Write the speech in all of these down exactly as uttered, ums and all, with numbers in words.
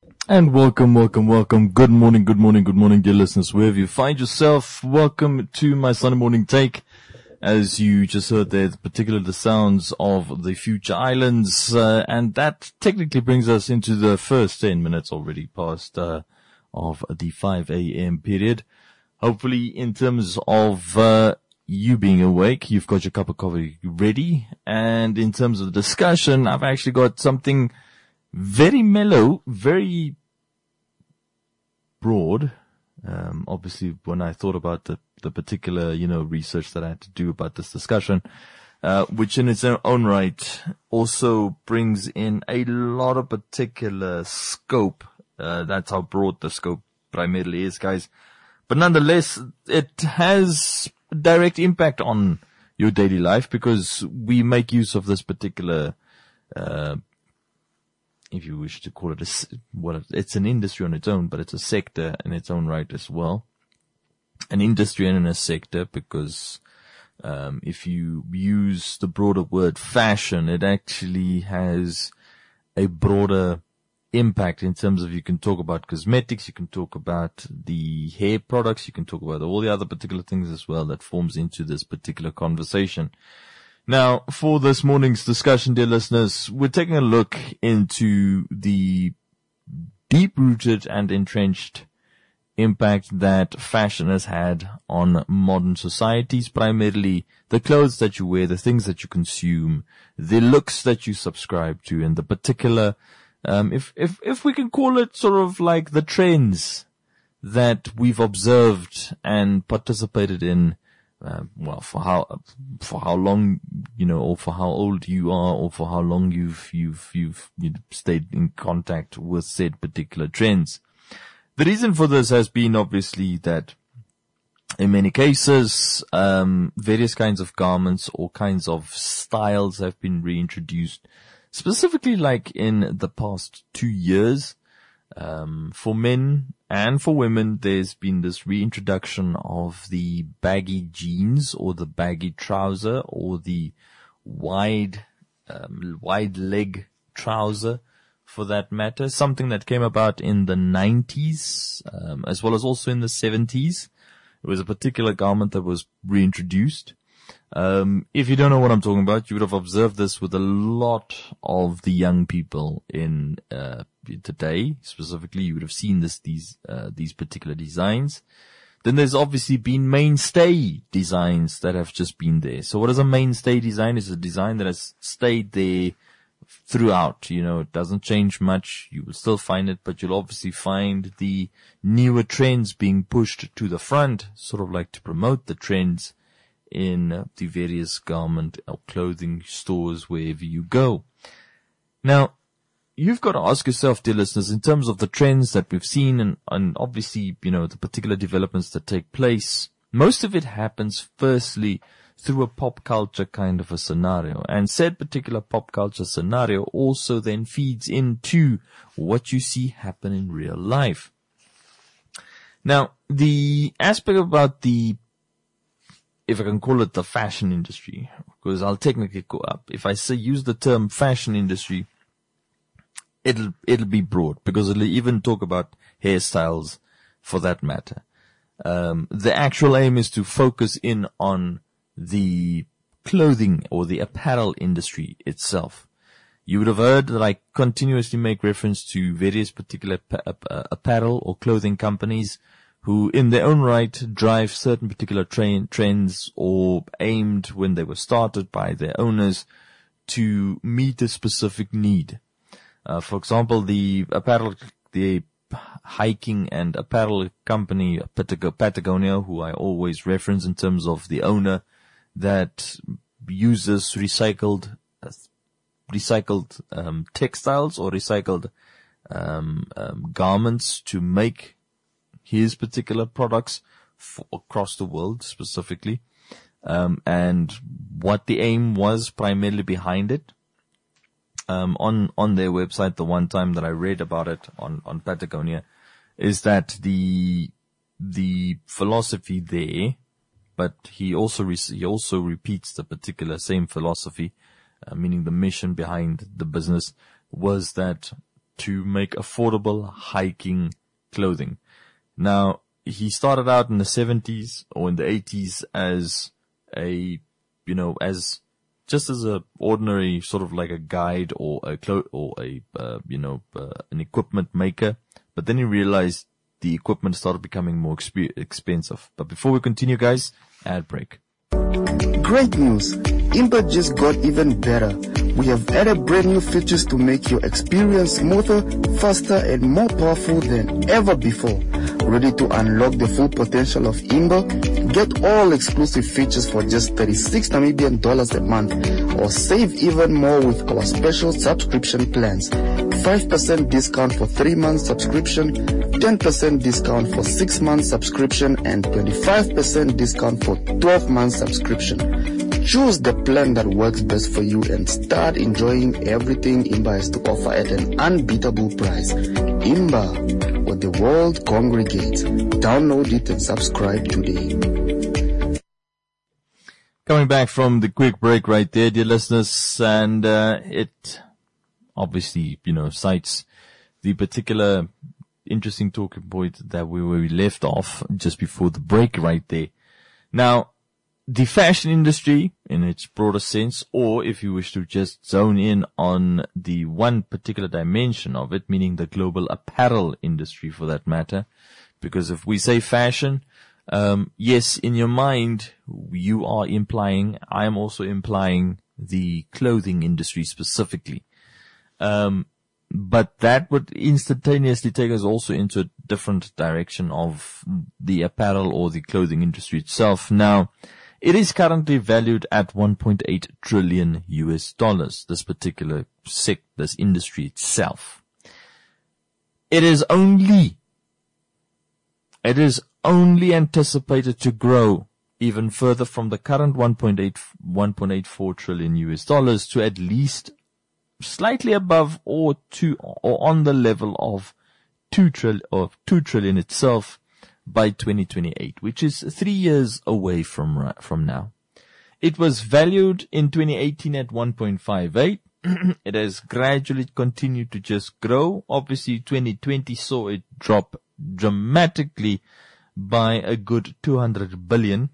And welcome, welcome, welcome. Good morning, good morning, good morning, dear listeners. Wherever you find yourself, welcome to my Sunday morning take. As you just heard there, particularly the sounds of the Future Islands, uh, and that technically brings us into the first ten minutes already past uh, of the five a.m. period. Hopefully, in terms of uh, you being awake, you've got your cup of coffee ready, and in terms of the discussion, I've actually got something very mellow, very broad. Um, obviously, when I thought about the, the particular, you know, research that I had to do about this discussion, uh, which in its own right also brings in a lot of particular scope. Uh, that's how broad the scope primarily is, guys. But nonetheless, it has direct impact on your daily life because we make use of this particular, uh, if you wish to call it a, well, it's an industry on its own, but it's a sector in its own right as well. An industry and a sector because, um, if you use the broader word fashion, it actually has a broader impact in terms of you can talk about cosmetics, you can talk about the hair products, you can talk about all the other particular things as well that forms into this particular conversation. Now, for this morning's discussion, dear listeners, we're taking a look into the deep-rooted and entrenched impact that fashion has had on modern societies, primarily the clothes that you wear, the things that you consume, the looks that you subscribe to, and the particular, um, if, if, if we can call it sort of like the trends that we've observed and participated in. Uh, well, for how, for how long, you know, or for how old you are, or for how long you've, you've, you've, you've stayed in contact with said particular trends. The reason for this has been obviously that in many cases, um, various kinds of garments or kinds of styles have been reintroduced, specifically like in the past two years. Um, for men and for women, there's been this reintroduction of the baggy jeans or the baggy trouser or the wide, um, wide leg trouser for that matter. Something that came about in the nineties, um, as well as also in the seventies. It was a particular garment that was reintroduced. Um, if you don't know what I'm talking about, you would have observed this with a lot of the young people in, uh, today. Specifically, you would have seen this, these, uh, these particular designs. Then there's obviously been mainstay designs that have just been there. So what is a mainstay design? It's a design that has stayed there throughout. You know, it doesn't change much. You will still find it, but you'll obviously find the newer trends being pushed to the front, sort of like to promote the trends in uh, the various garment or clothing stores wherever you go. Now, you've got to ask yourself, dear listeners, in terms of the trends that we've seen and, and obviously, you know, the particular developments that take place, most of it happens firstly through a pop culture kind of a scenario. And said particular pop culture scenario also then feeds into what you see happen in real life. Now, the aspect about the, if I can call it the fashion industry, because I'll technically go up. If I say use the term fashion industry, it'll, it'll be broad because it'll even talk about hairstyles for that matter. Um, the actual aim is to focus in on the clothing or the apparel industry itself. You would have heard that I continuously make reference to various particular apparel or clothing companies who in their own right drive certain particular train, trends or aimed when they were started by their owners to meet a specific need. Uh, for example, the apparel, the hiking and apparel company Patagonia, who I always reference in terms of the owner that uses recycled, uh, recycled, um, textiles or recycled, um, um, garments to make his particular products for, across the world specifically, um, and what the aim was primarily behind it. Um, on, on their website, the one time that I read about it on, on Patagonia is that the, the philosophy there, but he also, re- he also repeats the particular same philosophy, uh, meaning the mission behind the business was that to make affordable hiking clothing. Now, he started out in the seventies or in the eighties as a, you know, as just as a ordinary sort of like a guide or a clo- or a, uh, you know, uh, an equipment maker. But then he realized the equipment started becoming more exp- expensive. But before we continue, guys, ad break. Great news! Imba just got even better. We have added brand new features to make your experience smoother, faster, and more powerful than ever before. Ready to unlock the full potential of Imba? Get all exclusive features for just thirty-six Namibian dollars a month, or save even more with our special subscription plans. five percent discount for three months subscription, ten percent discount for six months subscription, and twenty-five percent discount for twelve months subscription. Choose the plan that works best for you and start enjoying everything Imba has to offer at an unbeatable price. Imba, where the world congregates. Download it and subscribe today. Coming back from the quick break right there, dear listeners, and uh, it obviously, you know, cites the particular interesting talking point that we were left off just before the break right there. Now, the fashion industry in its broader sense, or if you wish to just zone in on the one particular dimension of it, meaning the global apparel industry for that matter, because if we say fashion, um, yes, in your mind, you are implying, I am also implying the clothing industry specifically. Um, but that would instantaneously take us also into a different direction of the apparel or the clothing industry itself. Now, it is currently valued at one point eight trillion U S dollars, this particular sect, this industry itself. It is only, it is only anticipated to grow even further from the current one point eight, one point eight four trillion U S dollars to at least slightly above or to, or on the level of two trillion, or two trillion itself by twenty twenty-eight, which is three years away from, from now. It was valued in twenty eighteen at one point five eight. It has gradually continued to just grow. Obviously, twenty twenty saw it drop dramatically by a good two hundred billion.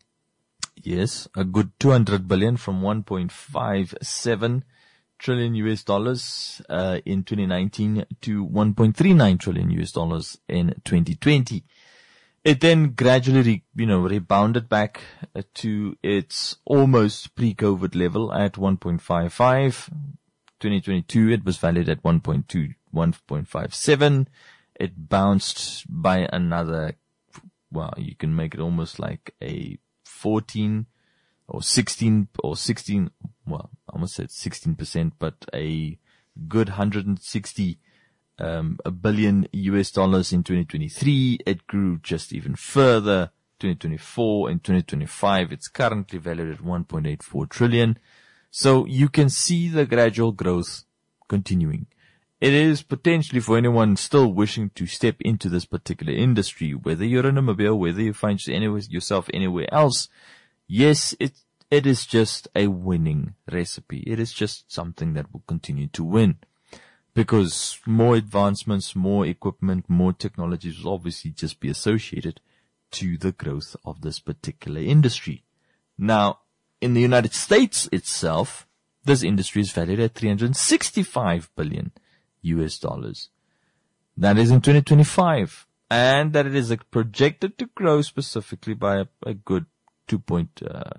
Yes, a good two hundred billion from one point five seven trillion U S dollars uh, in twenty nineteen to one point three nine trillion U S dollars in twenty twenty. It then gradually, re, you know, rebounded back uh, to its almost pre-COVID level at one point five five. twenty twenty-two, it was valued at one point two, one point five seven. It bounced by another, well, you can make it almost like a fourteen or sixteen or sixteen, well, I almost said sixteen percent, but a good one hundred sixty um, a billion U S dollars in twenty twenty-three. It grew just even further. twenty twenty-four and twenty twenty-five, it's currently valued at one point eight four trillion. So you can see the gradual growth continuing. It is potentially for anyone still wishing to step into this particular industry, whether you're in Namibia, whether you find yourself anywhere else. Yes, it, it is just a winning recipe. It is just something that will continue to win, because more advancements, more equipment, more technologies will obviously just be associated to the growth of this particular industry. Now, in the United States itself, this industry is valued at three hundred sixty-five billion U S dollars. That is in twenty twenty-five, and that it is projected to grow specifically by a, a good two point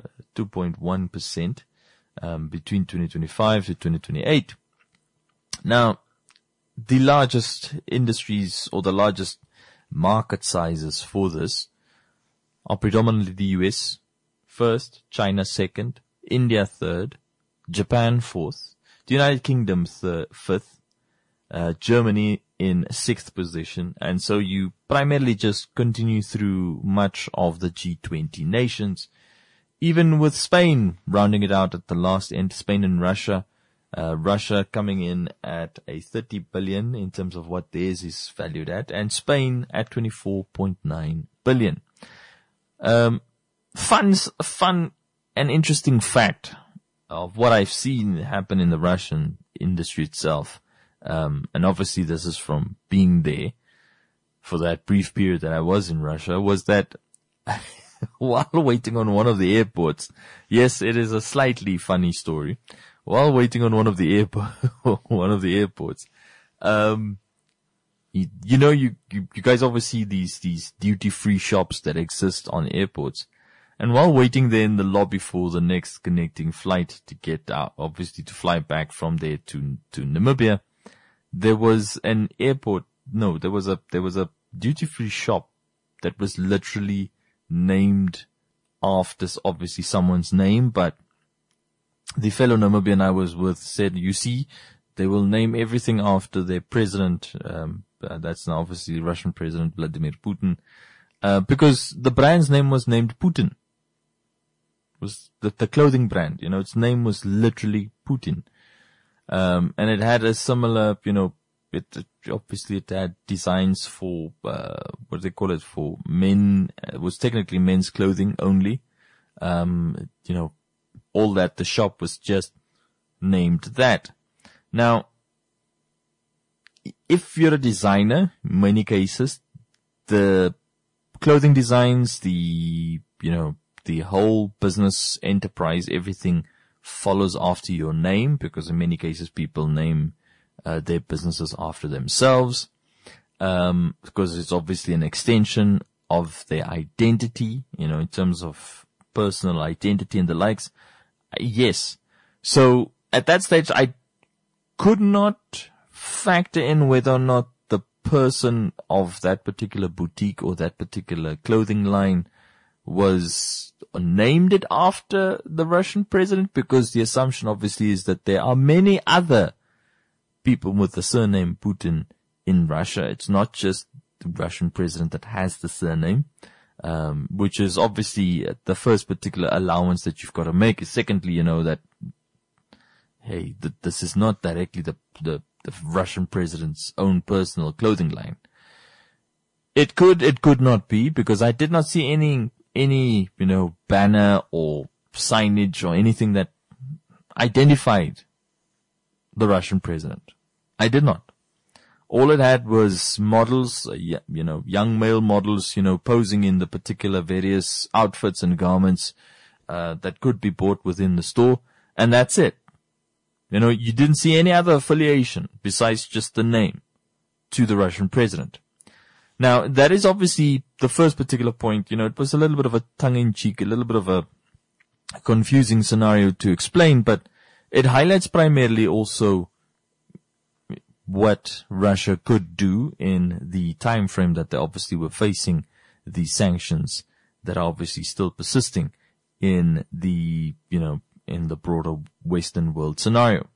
one percent um, between twenty twenty-five to twenty twenty-eight. Now, the largest industries or the largest market sizes for this are predominantly the U S first, China second, India third, Japan fourth, the United Kingdom third, fifth, uh, Germany in sixth position, and so you primarily just continue through much of the G twenty nations, even with Spain rounding it out at the last end, Spain and Russia, uh, Russia coming in at a thirty billion in terms of what theirs is valued at, and Spain at twenty-four point nine billion. Um, fun, fun and interesting fact of what I've seen happen in the Russian industry itself. Um, and obviously this is from being there for that brief period that I was in Russia, was that while waiting on one of the airports, yes, it is a slightly funny story. While waiting on one of the airport, one of the airports, um, you, you know, you, you, you guys obviously these, these duty free shops that exist on airports. And while waiting there in the lobby for the next connecting flight to get out, obviously to fly back from there to, to Namibia, there was an airport, no, there was a, there was a duty free shop that was literally named after obviously someone's name, but the fellow Namibian I was with said, you see, they will name everything after their president, um, uh, that's now obviously Russian President Vladimir Putin, uh, because the brand's name was named Putin. It was the, the clothing brand, you know, its name was literally Putin. Um, and it had a similar, you know, it, it obviously it had designs for, uh, what do they call it, for men. It was technically men's clothing only. Um, you know, all that, the shop was just named that. Now, if you're a designer, in many cases, the clothing designs, the, you know, the whole business enterprise, everything follows after your name, because in many cases people name uh, their businesses after themselves, um, because it's obviously an extension of their identity, you know, in terms of personal identity and the likes. Yes. So at that stage, I could not factor in whether or not the person of that particular boutique or that particular clothing line was named it after the Russian president, because the assumption obviously is that there are many other people with the surname Putin in Russia. It's not just the Russian president that has the surname, um, which is obviously the first particular allowance that you've got to make. Secondly, you know that, hey, th- this is not directly the, the, the Russian president's own personal clothing line. It could, it could not be, because I did not see any any, you know, banner or signage or anything that identified the Russian president. I did not. All it had was models, uh, you know, young male models, you know, posing in the particular various outfits and garments, uh, that could be bought within the store. And that's it. You know, you didn't see any other affiliation besides just the name to the Russian president. Now, that is obviously the first particular point. You know, it was a little bit of a tongue-in-cheek, a little bit of a confusing scenario to explain, but it highlights primarily also what Russia could do in the time frame that they obviously were facing the sanctions that are obviously still persisting in the, you know, in the broader Western world scenario.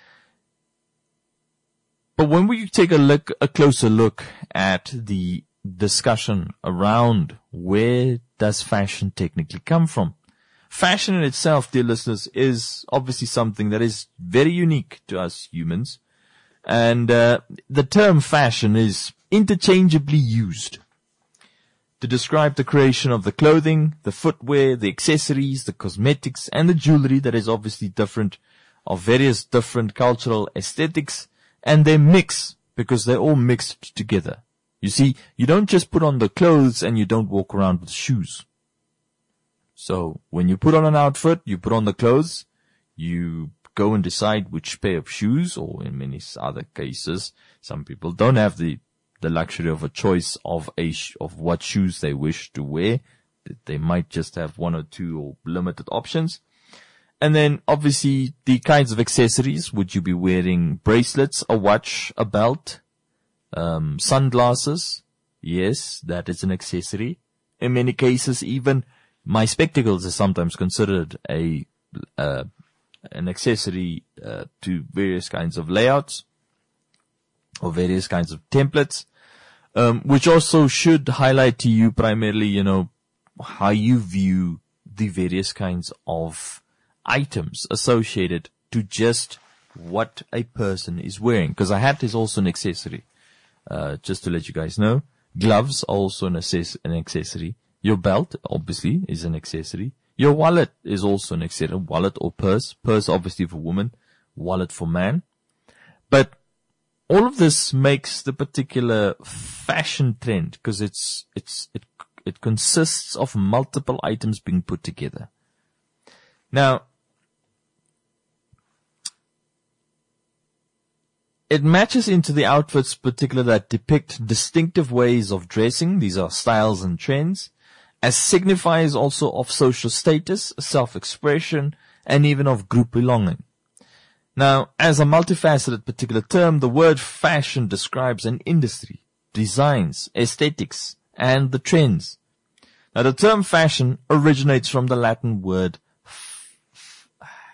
But when we take a look, a closer look at the discussion around where does fashion technically come from? Fashion in itself, dear listeners, is obviously something that is very unique to us humans. And uh, the term fashion is interchangeably used to describe the creation of the clothing, the footwear, the accessories, the cosmetics, and the jewelry that is obviously different, of various different cultural aesthetics, and they mix because they're all mixed together. You see, you don't just put on the clothes and you don't walk around with shoes. So when you put on an outfit, you put on the clothes, you go and decide which pair of shoes, or in many other cases, some people don't have the, the luxury of a choice of a, sh- of what shoes they wish to wear. They might just have one or two or limited options. And then obviously the kinds of accessories. Would you be wearing bracelets, a watch, a belt, um, sunglasses? Yes, that is an accessory. In many cases, even my spectacles are sometimes considered a, uh, an accessory, uh, to various kinds of layouts or various kinds of templates, um, which also should highlight to you primarily, you know, how you view the various kinds of items associated to just what a person is wearing. Because a hat is also an accessory. Uh, just to let you guys know, gloves are also an, access- an accessory. Your belt, obviously, is an accessory. Your wallet is also an accessory. Wallet or purse. Purse, obviously, for woman. Wallet for man. But all of this makes the particular fashion trend, because it's, it's, it, it consists of multiple items being put together. Now, it matches into the outfits particular that depict distinctive ways of dressing. These are styles and trends, as signifiers also of social status, self-expression, and even of group belonging. Now, as a multifaceted particular term, the word fashion describes an industry, designs, aesthetics, and the trends. Now, the term fashion originates from the Latin word f- f-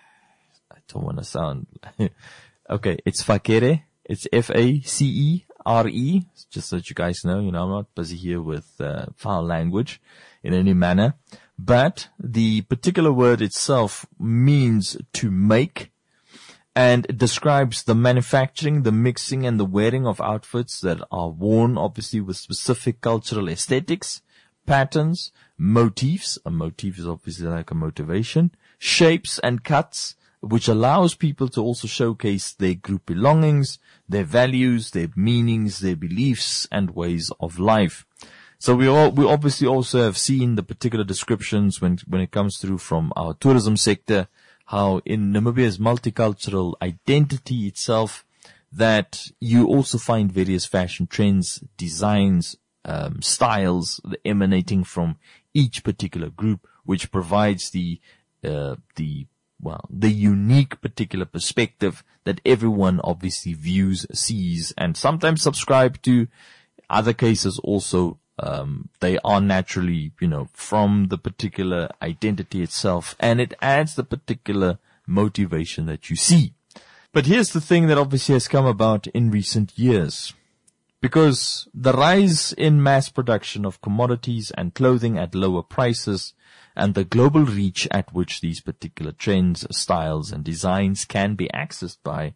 I don't want to sound okay, it's facere. It's F A C E R E. Just so that you guys know, you know, I'm not busy here with uh, foul language in any manner. But the particular word itself means to make, and it describes the manufacturing, the mixing, and the wearing of outfits that are worn, obviously, with specific cultural aesthetics, patterns, motifs. A motif is obviously like a motivation, shapes and cuts, which allows people to also showcase their group belongings, their values, their meanings, their beliefs, and ways of life. So we all, we obviously also have seen the particular descriptions when, when it comes through from our tourism sector, how in Namibia's multicultural identity itself, that you also find various fashion trends, designs, um, styles emanating from each particular group, which provides the, uh, the, well, the unique particular perspective that everyone obviously views, sees, and sometimes subscribe to. Other cases also, um, they are naturally, you know, from the particular identity itself, and it adds the particular motivation that you see. But here's the thing that obviously has come about in recent years. Because the rise in mass production of commodities and clothing at lower prices, and the global reach at which these particular trends, styles, and designs can be accessed by,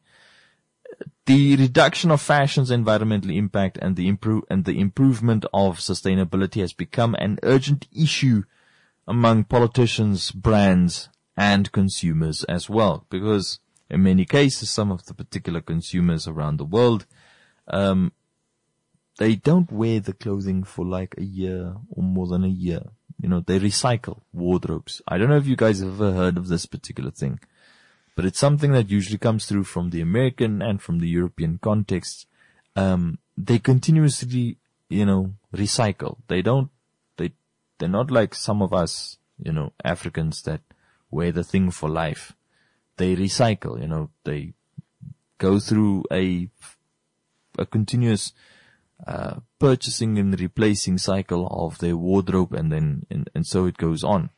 the reduction of fashion's environmental impact and the improve and the improvement of sustainability has become an urgent issue among politicians, brands, and consumers as well. Because in many cases, some of the particular consumers around the world, um, they don't wear the clothing for like a year or more than a year. You know, they recycle wardrobes. I don't know if you guys have ever heard of this particular thing, but it's something that usually comes through from the American and from the European context. Um, they continuously, you know, recycle. They don't, they, they're not like some of us, you know, Africans that wear the thing for life. They recycle, you know, they go through a, a continuous Uh, purchasing and replacing cycle of their wardrobe, and then, and, and so it goes on.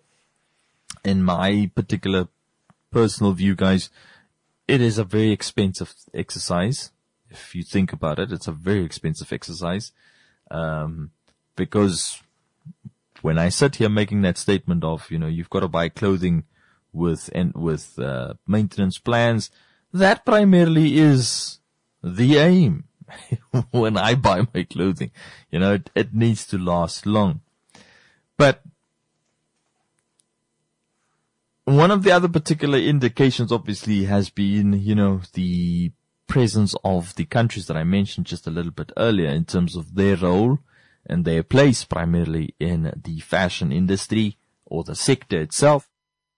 In my particular personal view, guys, it is a very expensive exercise. If you think about it, it's a very expensive exercise. Um, because when I sit here making that statement of, you know, you've got to buy clothing with, and with, uh, maintenance plans, that primarily is the aim. When I buy my clothing, you know, it, it needs to last long. But one of the other particular indications obviously has been, you know, the presence of the countries that I mentioned just a little bit earlier in terms of their role and their place primarily in the fashion industry or the sector itself.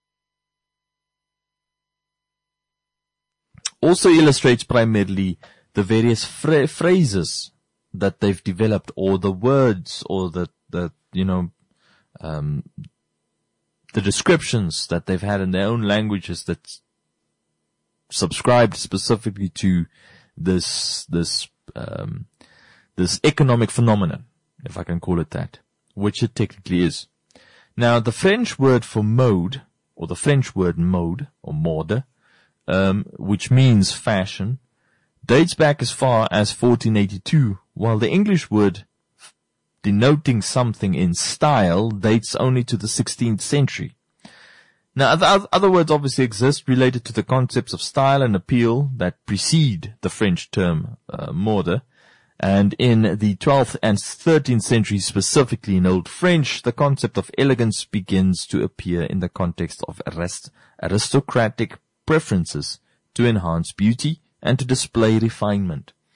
Also illustrates primarily the various phra- phrases that they've developed, or the words, or the, the, you know, um, the descriptions that they've had in their own languages that subscribed specifically to this, this, um, this economic phenomenon, if I can call it that, which it technically is. Now, the French word for mode, or the French word mode, or mode, um, which means fashion, dates back as far as fourteen eighty-two, while the English word denoting something in style dates only to the sixteenth century. Now, other, other words obviously exist related to the concepts of style and appeal that precede the French term uh, mode, and in the twelfth and thirteenth centuries, specifically in Old French, the concept of elegance begins to appear in the context of arist- aristocratic preferences to enhance beauty and to display refinement.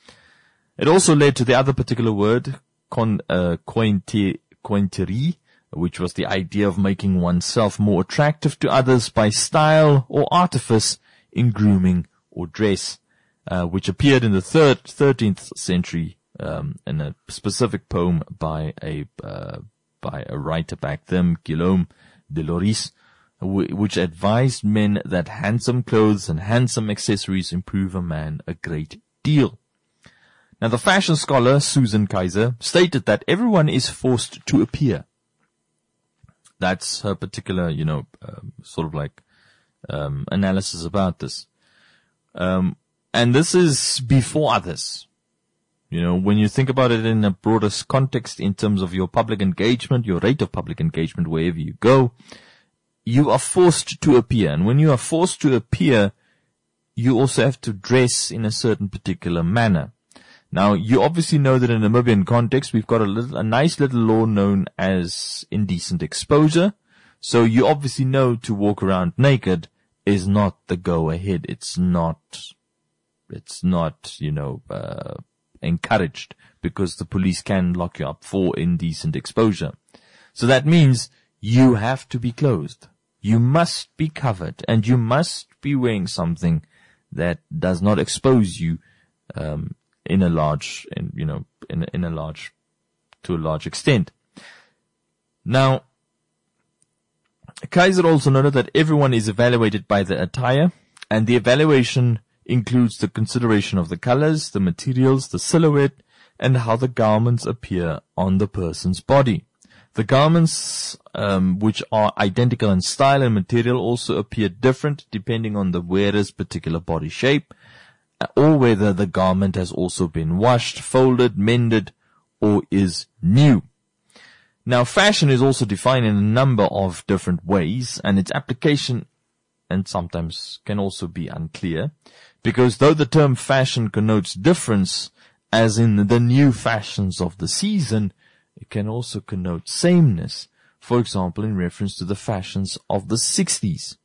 It also led to the other particular word, con, uh, cointerie, which was the idea of making oneself more attractive to others by style or artifice in grooming or dress, uh, which appeared in the third, thirteenth century, um, in a specific poem by a, uh, by a writer back then, Guillaume de Loris, which advised men that handsome clothes and handsome accessories improve a man a great deal. Now, the fashion scholar Susan Kaiser stated that everyone is forced to appear. That's her particular, you know, um, sort of like um, analysis about this. Um, and this is before others. You know, when you think about it in a broader context in terms of your public engagement, your rate of public engagement wherever you go, you are forced to appear. And when you are forced to appear, you also have to dress in a certain particular manner. Now, you obviously know that in the Namibian context, we've got a little, a nice little law known as indecent exposure. So you obviously know to walk around naked is not the go ahead. It's not, it's not, you know, uh, encouraged, because the police can lock you up for indecent exposure. So that means you have to be clothed. You must be covered, and you must be wearing something that does not expose you, um, in a large, in, you know, in, in a large, to a large extent. Now, Kaiser also noted that everyone is evaluated by the attire, and the evaluation includes the consideration of the colors, the materials, the silhouette, and how the garments appear on the person's body. The garments, um, which are identical in style and material, also appear different depending on the wearer's particular body shape, or whether the garment has also been washed, folded, mended, or is new. Now, fashion is also defined in a number of different ways, and its application and sometimes can also be unclear, because though the term fashion connotes difference, as in the new fashions of the season, it can also connote sameness, for example, in reference to the fashions of the sixties.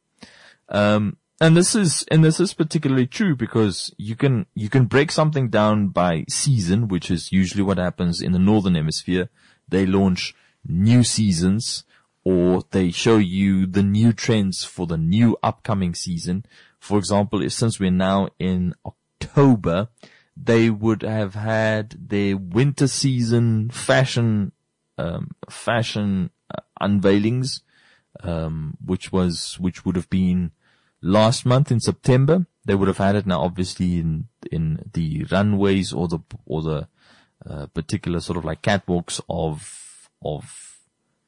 Um, And this is, and this is particularly true because you can, you can break something down by season, which is usually what happens in the Northern Hemisphere. They launch new seasons, or they show you the new trends for the new upcoming season. For example, if, since we're now in October, they would have had their winter season fashion, um, fashion uh, unveilings, um, which was, which would have been last month in September. They would have had it now, obviously, in in the runways or the or the uh, particular sort of like catwalks of of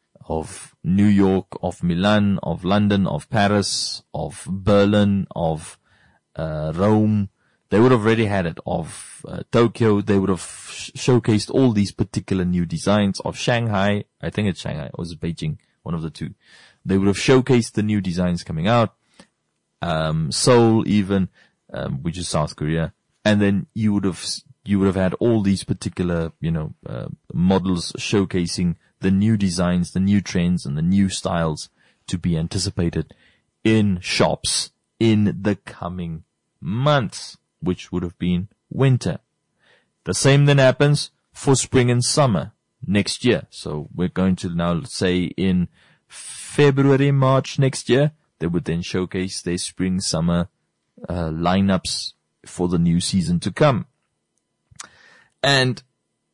of New York, of Milan, of London, of Paris, of Berlin, of uh, Rome. They would have already had it. Of uh, Tokyo, they would have sh- showcased all these particular new designs. Of Shanghai, I think it's Shanghai, or was it Beijing? One of the two. They would have showcased the new designs coming out. Um, Seoul even, um, which is South Korea. And then you would have, you would have had all these particular, you know, uh, models showcasing the new designs, the new trends, and the new styles to be anticipated in shops in the coming months, which would have been winter. The same then happens for spring and summer next year. So we're going to now say in February, March next year, they would then showcase their spring, summer uh, lineups for the new season to come. And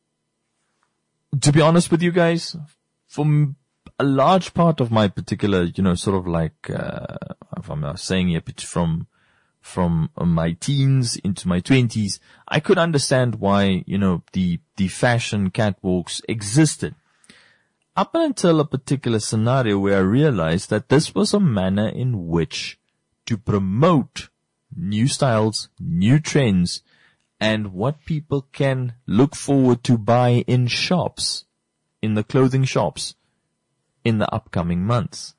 to be honest with you guys, for a large part of my particular, you know, sort of like, uh, if I'm saying it from, from my teens into my twenties, I could understand why, you know, the, the fashion catwalks existed. Up until a particular scenario where I realized that this was a manner in which to promote new styles, new trends, and what people can look forward to buy in shops, in the clothing shops, in the upcoming months.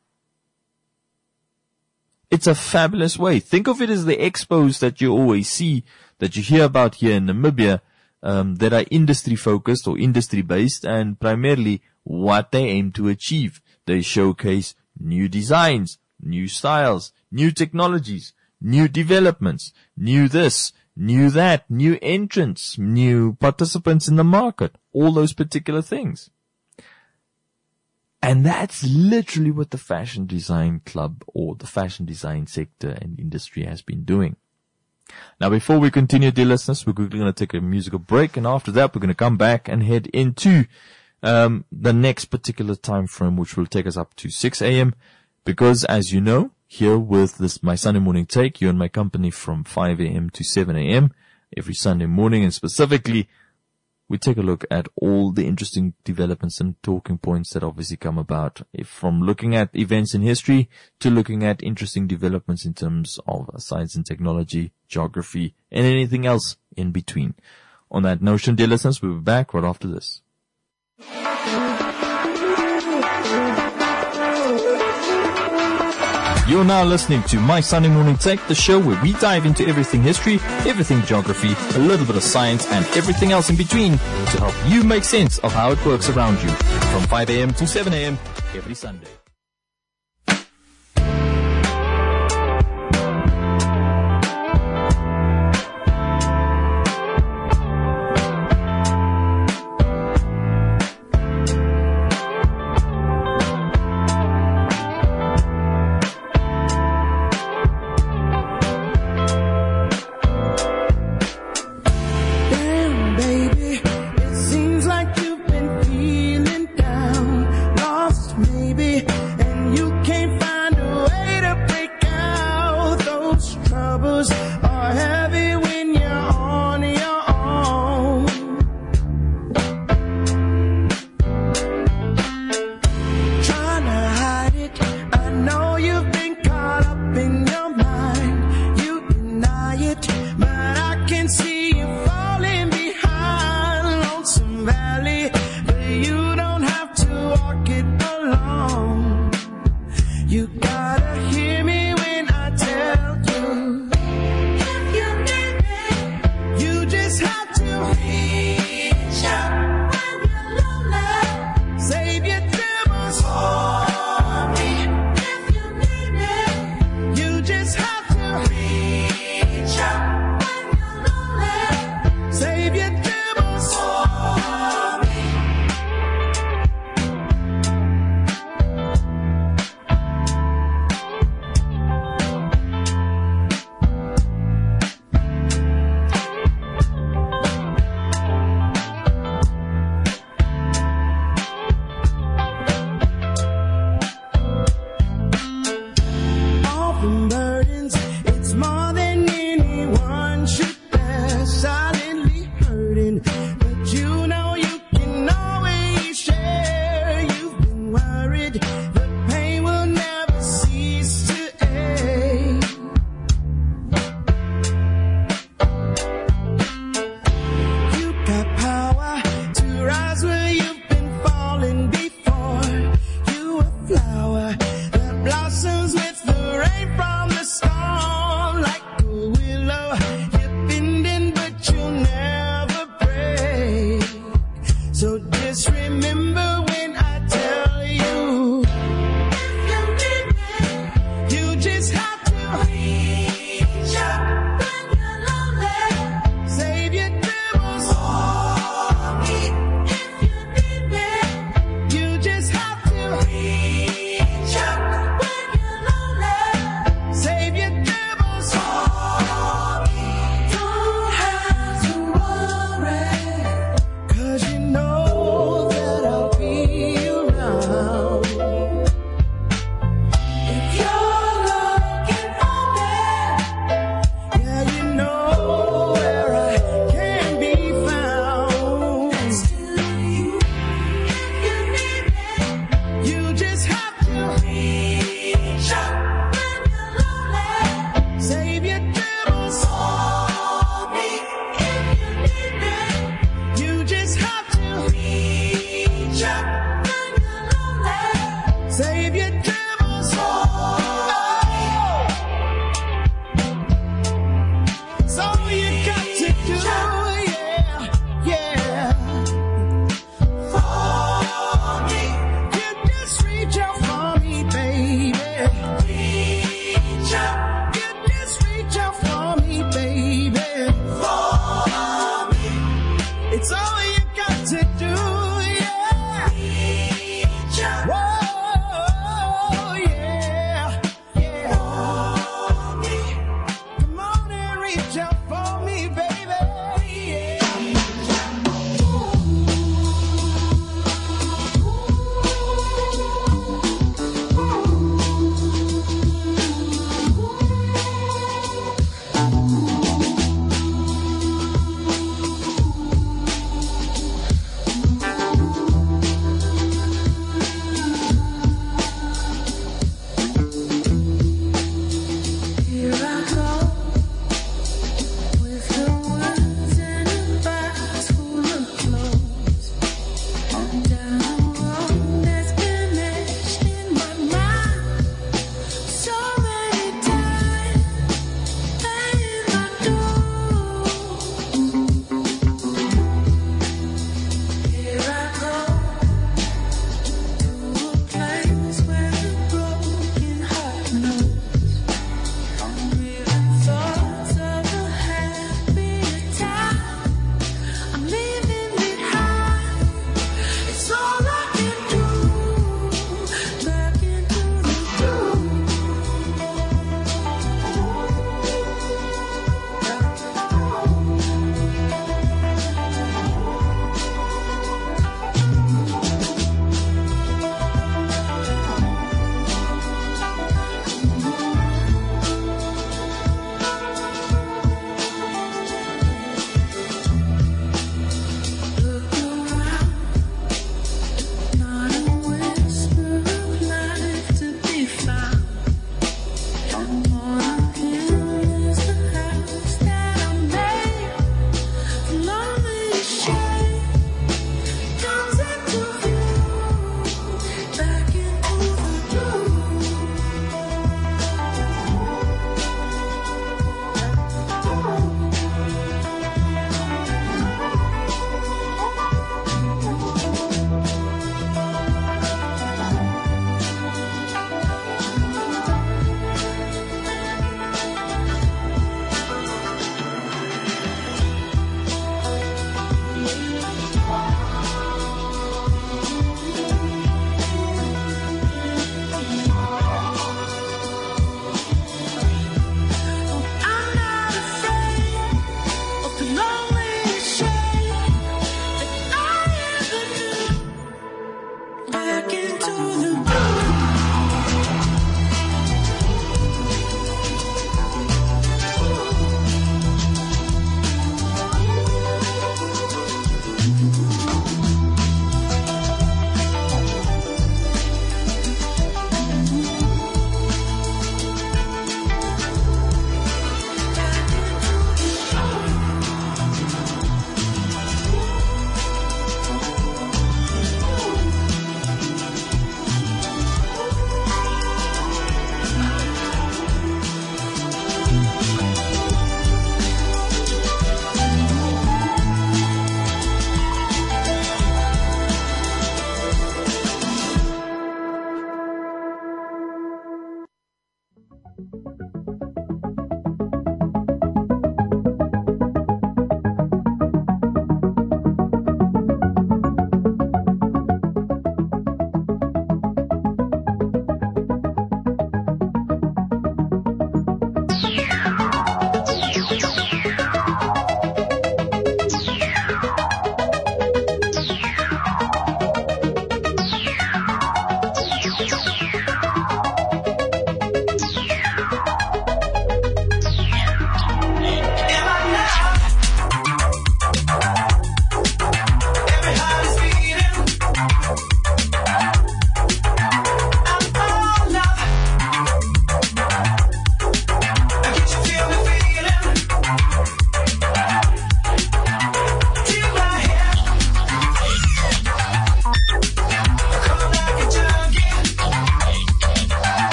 It's a fabulous way. Think of it as the expos that you always see, that you hear about here in Namibia, um, that are industry focused or industry based, and primarily what they aim to achieve. They showcase new designs, new styles, new technologies, new developments, new this, new that, new entrants, new participants in the market, all those particular things. And that's literally what the fashion design club or the fashion design sector and industry has been doing. Now, before we continue, dear listeners, we're quickly going to take a musical break, and after that, we're going to come back and head into um the next particular time frame, which will take us up to six a.m. Because, as you know, here with this my Sunday morning take, you and my company from five a.m. to seven a.m. every Sunday morning, and specifically, we take a look at all the interesting developments and talking points that obviously come about, if from looking at events in history to looking at interesting developments in terms of science and technology, geography, and anything else in between. On that notion, dear listeners, we'll be back right after this. You're now listening to My Sunday Morning Take, the show where we dive into everything history, everything geography, a little bit of science, and everything else in between to help you make sense of how it works around you. From five a.m. to seven a.m. every Sunday. Seems like you've been feeling down, lost maybe.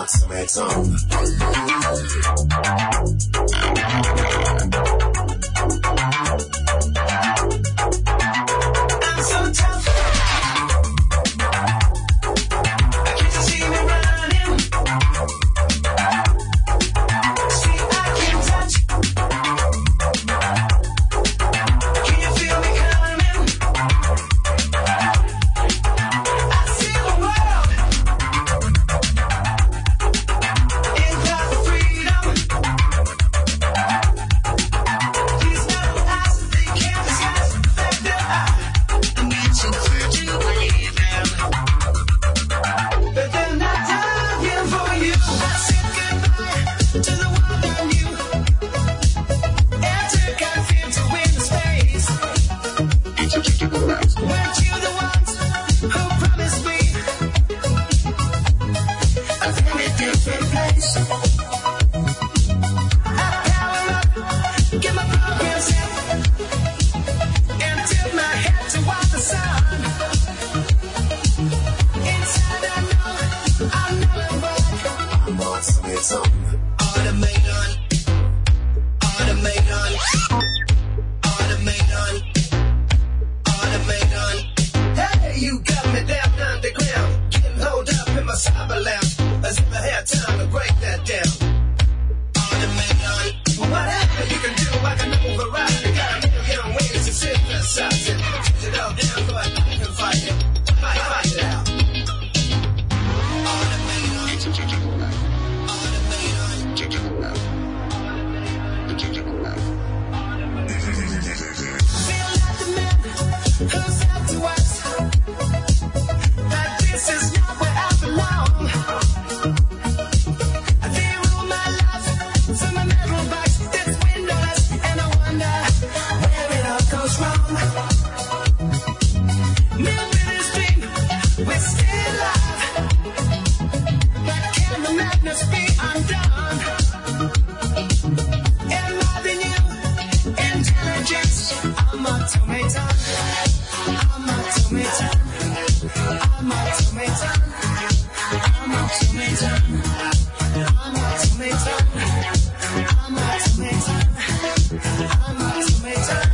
ultimate song. I'm so tough. Can't you see me running? See, I can touch. Can you feel me coming? I see the world in clouds of freedom. These metal eyes, they can't disguise the fact that I need to clear to believe in. But they're not dying for you. I said goodbye to the one I knew, and took off into inner space. Weren't you the ones who promised me a very different place? I power up, get my program set, and tip my head toward the sun. Inside I know I'm never back. I'm ultimate song. Automaton, automaton, automaton, automaton. Hey, you got me down underground, getting hold up in my cyber lounge, as if I had time to break that down. Automaton, well, what happened? You can do, I can override. You got a million ways to synthesize it. Switch it all down, but I can fight it. Fight, fight it out. Feel like the man who said to us that this is not where I belong. They rule my life from a metal box that's windowless, and I wonder where it all goes wrong. Living this dream, we're still alive, but can the madness be undone? Am I the new intelligence? I'm automaton. I'm automaton. I'm automaton. I'm automaton. I'm automaton. I'm automaton. I'm automaton.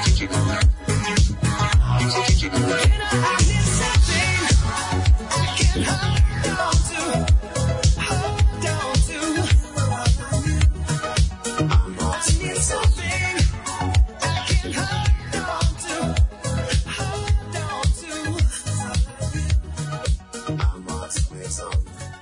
You know I need something I can hold on to. Hold on to. I need something I can hold on to. Hold on to. I'm ultimate song.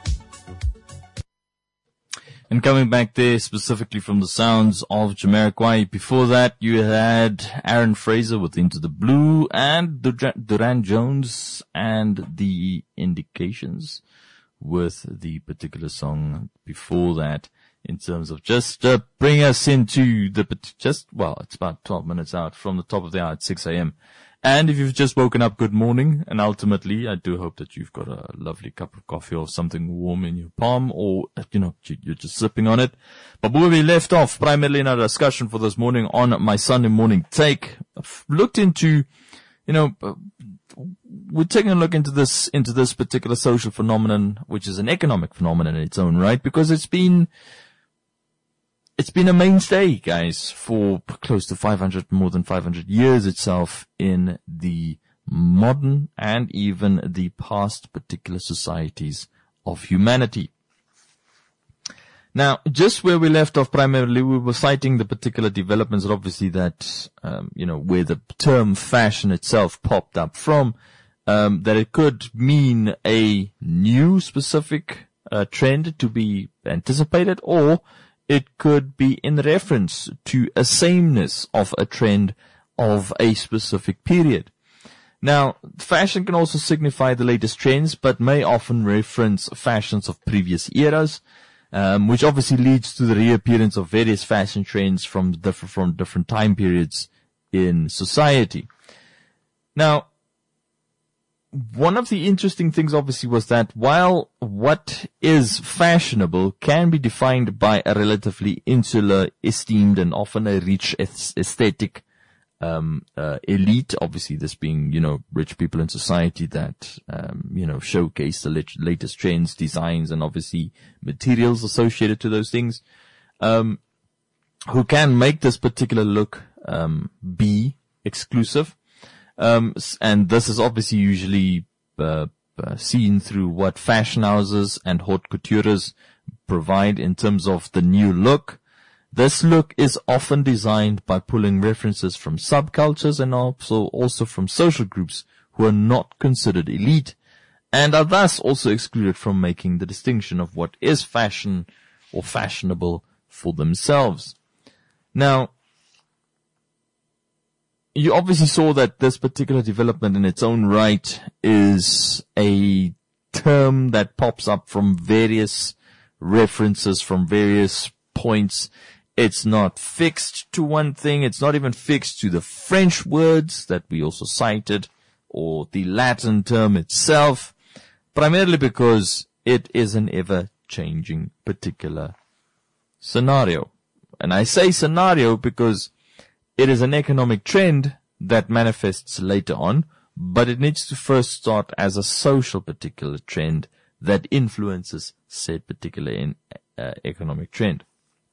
And coming back there specifically from the sounds of Jamiroquai, before that you had Aaron Fraser with Into the Blue and Dur- Duran Jones and The Indications with the particular song before that, in terms of just uh, bring us into the, just, well, it's about twelve minutes out from the top of the hour at six a.m. And if you've just woken up, good morning. And ultimately, I do hope that you've got a lovely cup of coffee or something warm in your palm, or, you know, you're just sipping on it. But where we left off, primarily in our discussion for this morning on my Sunday morning take, I've looked into, you know, we're taking a look into this, into this particular social phenomenon, which is an economic phenomenon in its own right, because it's been, It's been a mainstay, guys, for close to five hundred, more than five hundred years itself in the modern and even the past particular societies of humanity. Now, just where we left off primarily, we were citing the particular developments, obviously, that, um, you know, where the term fashion itself popped up from, um, that it could mean a new specific uh, trend to be anticipated, or it could be in reference to a sameness of a trend of a specific period. Now, fashion can also signify the latest trends, but may often reference fashions of previous eras, um, which obviously leads to the reappearance of various fashion trends from different, from different time periods in society. Now, one of the interesting things obviously was that while what is fashionable can be defined by a relatively insular, esteemed, and often a rich aesthetic um, uh, elite, obviously this being, you know, rich people in society that, um, you know, showcase the lat- latest trends, designs, and obviously materials associated to those things, um, who can make this particular look, um, be exclusive. Um, and this is obviously usually, uh, uh, seen through what fashion houses and haute coutures provide in terms of the new look. This look is often designed by pulling references from subcultures and also, also from social groups who are not considered elite and are thus also excluded from making the distinction of what is fashion or fashionable for themselves. Now, you obviously saw that this particular development in its own right is a term that pops up from various references, from various points. It's not fixed to one thing. It's not even fixed to the French words that we also cited or the Latin term itself, primarily because it is an ever-changing particular scenario. And I say scenario because it is an economic trend that manifests later on, but it needs to first start as a social particular trend that influences said particular in, uh, economic trend.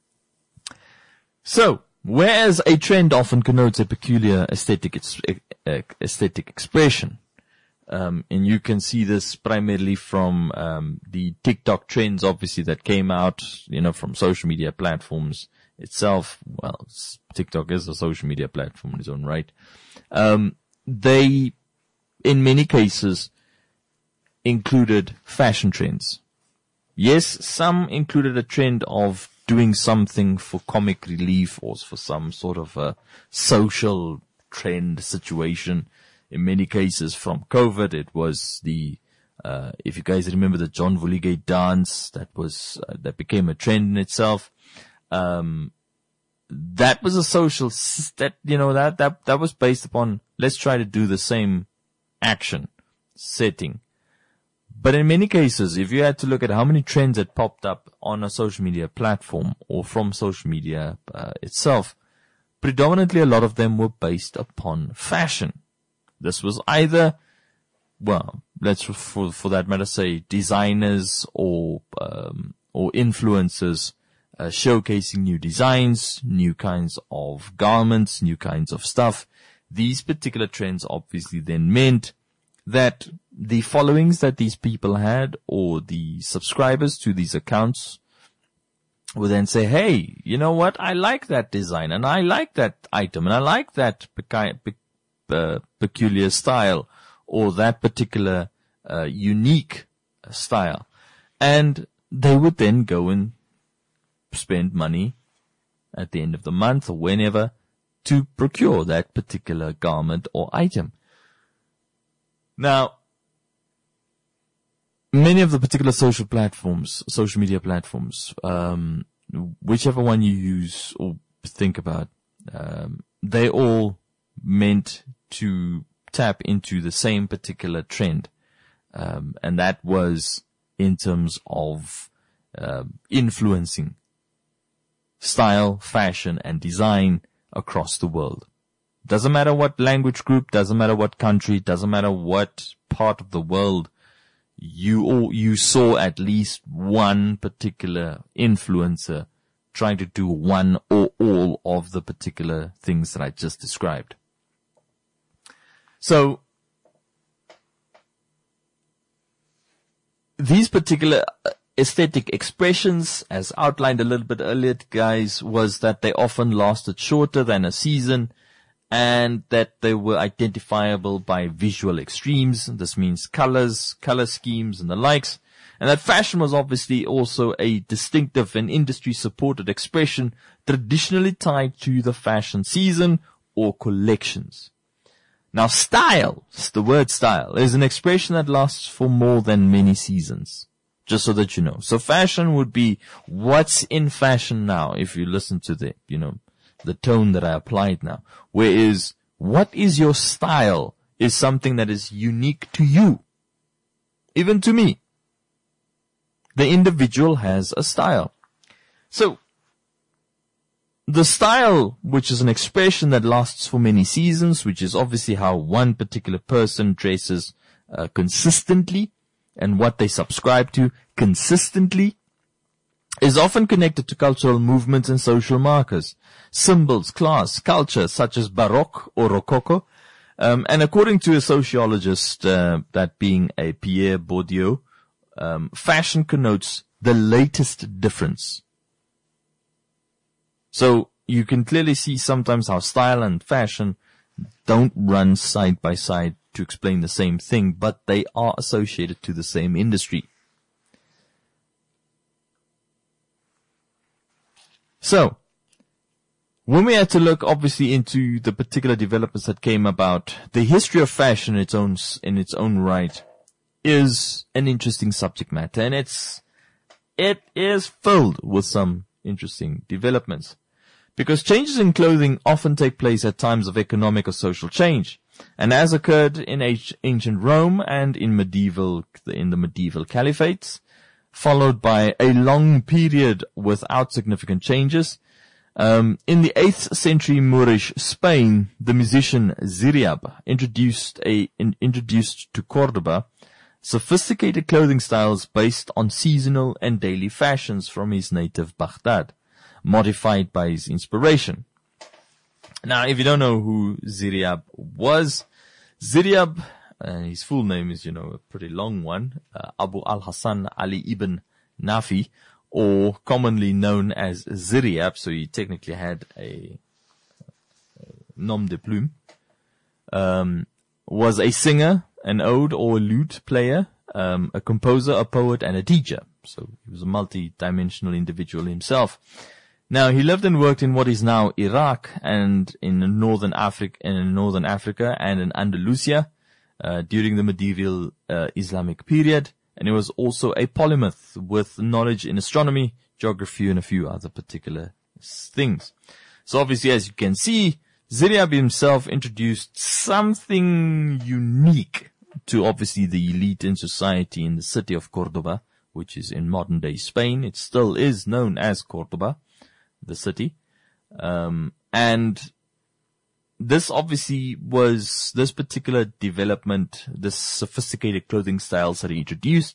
So, whereas a trend often connotes a peculiar aesthetic ex- uh, aesthetic expression, um, and you can see this primarily from um, the TikTok trends, obviously, that came out, you know, from social media platforms itself. Well, TikTok is a social media platform in its own right. Um, they, in many cases, included fashion trends. Yes, some included a trend of doing something for comic relief or for some sort of a social trend situation. In many cases from COVID, it was the, uh, if you guys remember the John Vulligate dance that was, uh, that became a trend in itself. Um, that was a social, that, you know, that, that, that was based upon, let's try to do the same action setting. But in many cases, if you had to look at how many trends had popped up on a social media platform or from social media uh, itself, predominantly a lot of them were based upon fashion. This was either, well, let's for for that matter say designers or um, or influencers uh, showcasing new designs, new kinds of garments, new kinds of stuff. These particular trends obviously then meant that the followings that these people had or the subscribers to these accounts would then say, hey, you know what? I like that design and I like that item and I like that pecu- pe- uh, peculiar style or that particular uh, unique style. And they would then go and spend money at the end of the month or whenever to procure that particular garment or item. Now, many of the particular social platforms, social media platforms, um, whichever one you use or think about, um, they all meant to tap into the same particular trend. Um, and that was in terms of um, influencing style, fashion, and design across the world. Doesn't matter what language group, doesn't matter what country, doesn't matter what part of the world, you all, you saw at least one particular influencer trying to do one or all of the particular things that I just described. So, these particular aesthetic expressions, as outlined a little bit earlier, guys, was that they often lasted shorter than a season, and that they were identifiable by visual extremes. This means colors, color schemes, and the likes. And that fashion was obviously also a distinctive and industry-supported expression traditionally tied to the fashion season or collections. Now, style, the word style, is an expression that lasts for more than many seasons. Just so that you know. So fashion would be what's in fashion now, if you listen to the, you know, the tone that I applied now. Whereas, what is your style is something that is unique to you. Even to me. The individual has a style. So, the style, which is an expression that lasts for many seasons, which is obviously how one particular person dresses uh, consistently and what they subscribe to consistently, is often connected to cultural movements and social markers, symbols, class, culture, such as Baroque or Rococo. Um, and according to a sociologist, uh, that being a Pierre Bourdieu, um, fashion connotes the latest difference. So you can clearly see sometimes how style and fashion don't run side by side to explain the same thing, but they are associated to the same industry. So, when we had to look obviously into the particular developments that came about, the history of fashion in its own, in its own right is an interesting subject matter, and it's, it is filled with some interesting developments. Because changes in clothing often take place at times of economic or social change, and as occurred in ancient Rome and in medieval, in the medieval caliphates, followed by a long period without significant changes. Um, in the eighth century Moorish Spain, the musician Ziryab introduced a in, introduced to Cordoba sophisticated clothing styles based on seasonal and daily fashions from his native Baghdad, modified by his inspiration. Now, if you don't know who Ziryab was, Ziryab, uh, his full name is, you know, a pretty long one, uh, Abu al-Hasan Ali ibn Nafi, or commonly known as Ziryab, so he technically had a, a nom de plume, um, was a singer, an oud or a lute player, um, a composer, a poet, and a teacher. So he was a multi-dimensional individual himself. Now, he lived and worked in what is now Iraq and in northern Africa, in northern Africa and in Andalusia, uh, during the medieval, uh, Islamic period. And he was also a polymath with knowledge in astronomy, geography, and a few other particular things. So obviously, as you can see, Ziryab himself introduced something unique to obviously the elite in society in the city of Cordoba, which is in modern day Spain. It still is known as Cordoba, the city. Um, and this obviously was, this particular development, this sophisticated clothing styles that he introduced,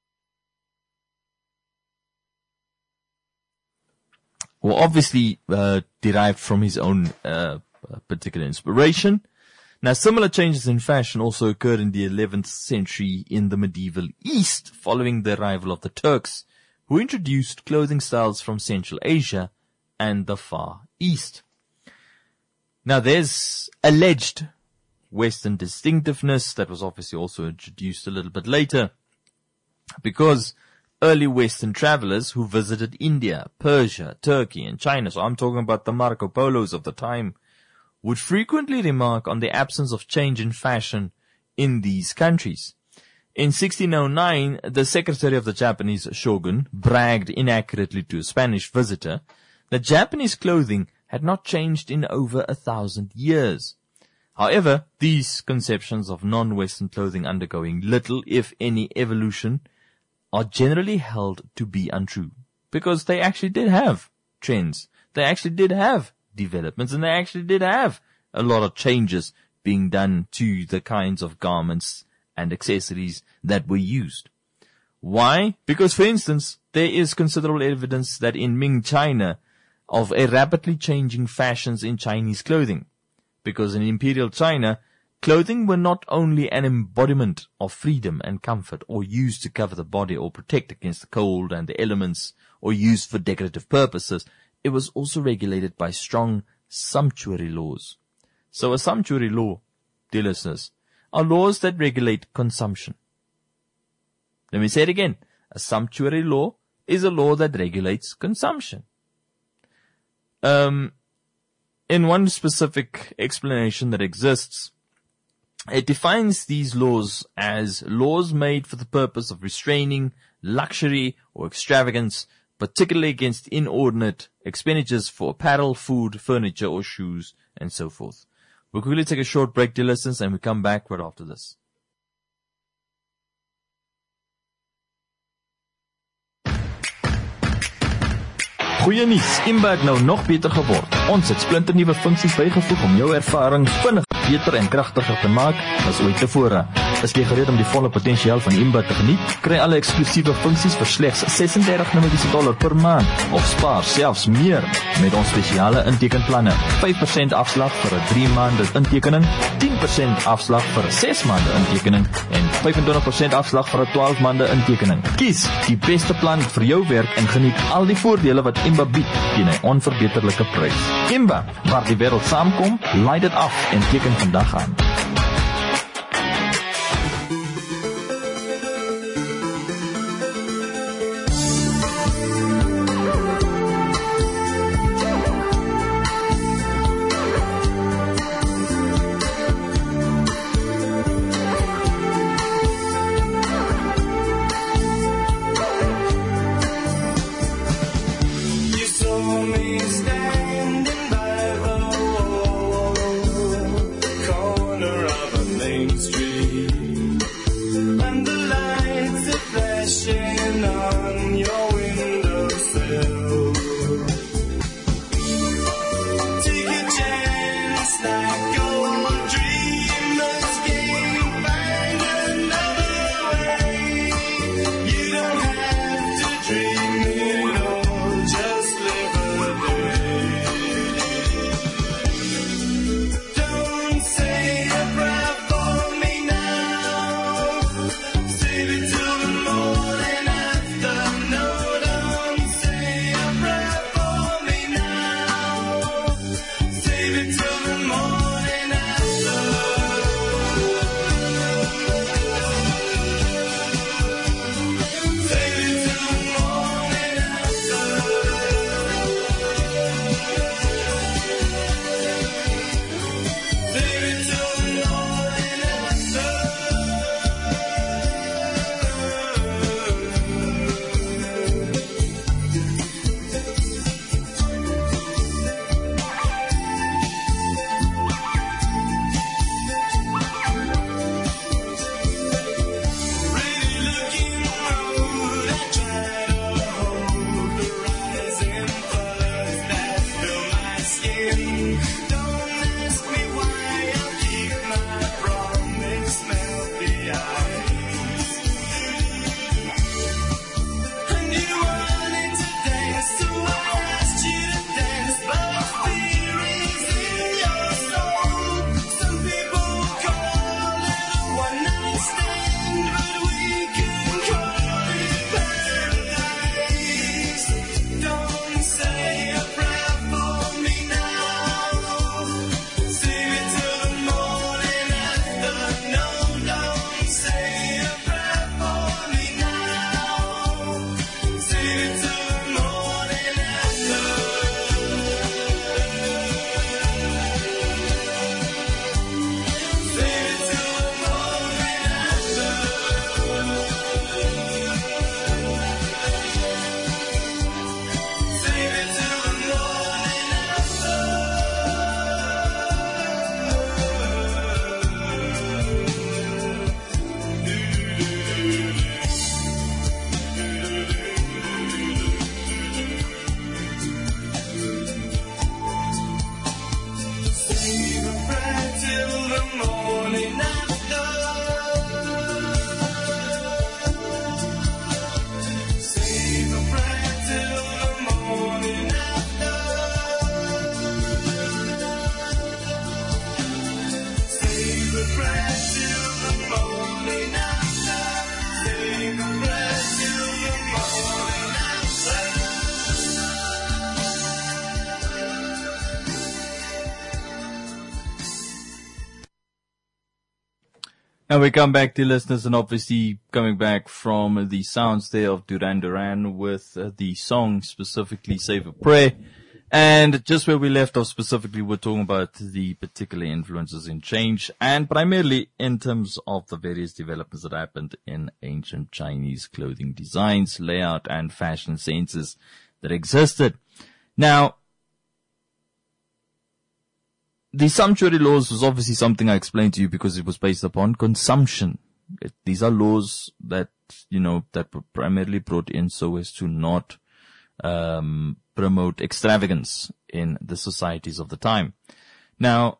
were obviously uh, derived from his own uh, particular inspiration. Now, similar changes in fashion also occurred in the eleventh century in the medieval East, following the arrival of the Turks, who introduced clothing styles from Central Asia and the Far East. Now, there's alleged Western distinctiveness that was obviously also introduced a little bit later, because early Western travelers who visited India, Persia, Turkey, and China, so I'm talking about the Marco Polos of the time, would frequently remark on the absence of change in fashion in these countries. In sixteen oh nine, the secretary of the Japanese shogun bragged inaccurately to a Spanish visitor that Japanese clothing had not changed in over a thousand years. However, these conceptions of non-Western clothing undergoing little, if any, evolution are generally held to be untrue, because they actually did have trends. They actually did have developments, and they actually did have a lot of changes being done to the kinds of garments and accessories that were used. Why? Because, for instance, there is considerable evidence that in Ming China of a rapidly changing fashions in Chinese clothing. Because in imperial China, clothing were not only an embodiment of freedom and comfort, or used to cover the body or protect against the cold and the elements, or used for decorative purposes, it was also regulated by strong sumptuary laws. So a sumptuary law, dear listeners, are laws that regulate consumption. Let me say it again. A sumptuary law is a law that regulates consumption. Um, in one specific explanation that exists, it defines these laws as laws made for the purpose of restraining luxury or extravagance, particularly against inordinate expenditures for apparel, food, furniture, or shoes, and so forth. We'll quickly take a short break, dear listeners, and we come back right after this. Goeie nuus, Imba het nou nog beter geword. Ons het splinternuwe funksies bygevoeg om jou ervaring vinnig, beter en kragtiger te maak as ooit tevore. Is jy gereed om die volle potensiaal van Imba te geniet? Kry alle eksklusiewe funksies vir slegs sesendertig dollar per maand of spaar selfs meer met ons spesiale intekenplanne. vyf persent afslag vir 'n drie maande intekening, tien persent afslag vir 'n ses maande intekening en vyfentwintig persent afslag vir 'n twaalf maande intekening. Kies die beste plan vir jou werk en geniet al die voordele wat Imba bied teen 'n onverbeterlike prys. Imba, waar die wêreld saamkom, laai dit af en teken vandag aan. And we come back to listeners, and obviously coming back from the sounds there of Duran Duran with uh, the song specifically Save a Prayer. And just where we left off specifically, we're talking about the particular influences in change, and primarily in terms of the various developments that happened in ancient Chinese clothing designs, layout, and fashion senses that existed. Now, the sumptuary laws was obviously something I explained to you because it was based upon consumption. It, these are laws that, you know, that were primarily brought in so as to not, um, promote extravagance in the societies of the time. Now,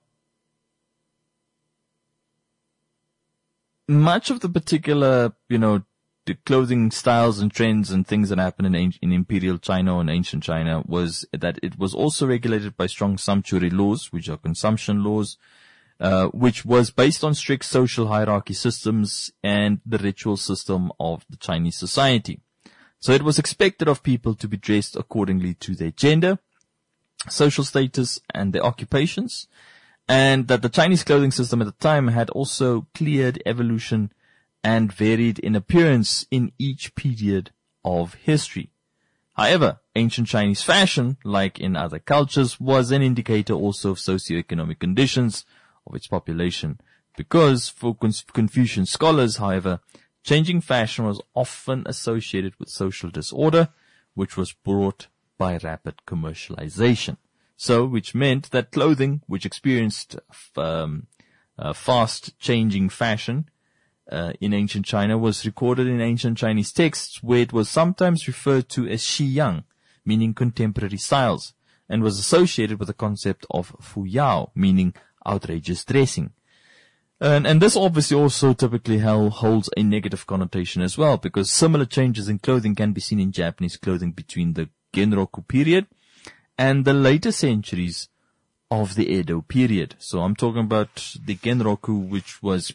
much of the particular, you know, the clothing styles and trends and things that happened in, in imperial China or in ancient China was that it was also regulated by strong sumptuary laws, which are consumption laws, uh, which was based on strict social hierarchy systems and the ritual system of the Chinese society. So it was expected of people to be dressed accordingly to their gender, social status, and their occupations, and that the Chinese clothing system at the time had also cleared evolution and varied in appearance in each period of history. However, ancient Chinese fashion, like in other cultures, was an indicator also of socioeconomic conditions of its population, because for Confucian scholars, however, changing fashion was often associated with social disorder, which was brought by rapid commercialization. So, which meant that clothing, which experienced um, uh, fast changing fashion uh, in ancient China, was recorded in ancient Chinese texts, where it was sometimes referred to as Xiyang, meaning contemporary styles, and was associated with the concept of Fuyao, meaning outrageous dressing. And, and this obviously also typically held, holds a negative connotation as well, because similar changes in clothing can be seen in Japanese clothing between the Genroku period and the later centuries of the Edo period. So I'm talking about the Genroku, which was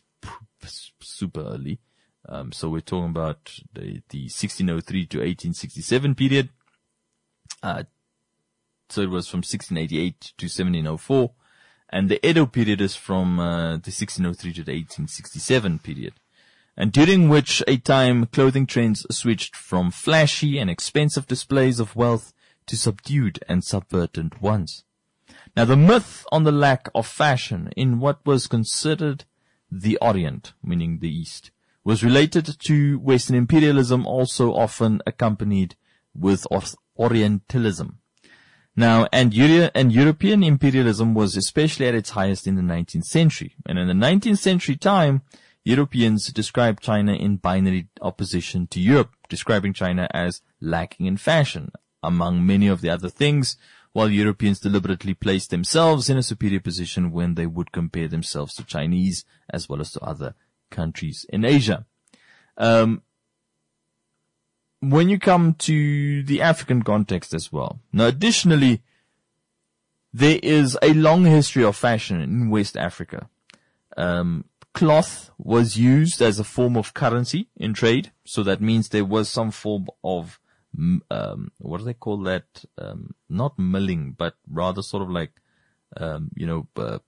super early. Um, so we're talking about the, the sixteen oh three to eighteen sixty-seven period. Uh, so it was from sixteen eighty-eight to seventeen oh four. And the Edo period is from uh, the sixteen oh three to the eighteen sixty-seven period. And during which a time clothing trends switched from flashy and expensive displays of wealth to subdued and subverted ones. Now, the myth on the lack of fashion in what was considered the Orient, meaning the East, was related to Western imperialism, also often accompanied with Orientalism. Now, and, Euro- and European imperialism was especially at its highest in the nineteenth century. And in the nineteenth century time, Europeans described China in binary opposition to Europe, describing China as lacking in fashion, among many of the other things, while Europeans deliberately placed themselves in a superior position when they would compare themselves to Chinese as well as to other countries in Asia. Um, when you come to the African context as well. Now, additionally, there is a long history of fashion in West Africa. Um, cloth was used as a form of currency in trade, so that means there was some form of Um, what do they call that? Um, not milling, but rather sort of like, um, you know, uh,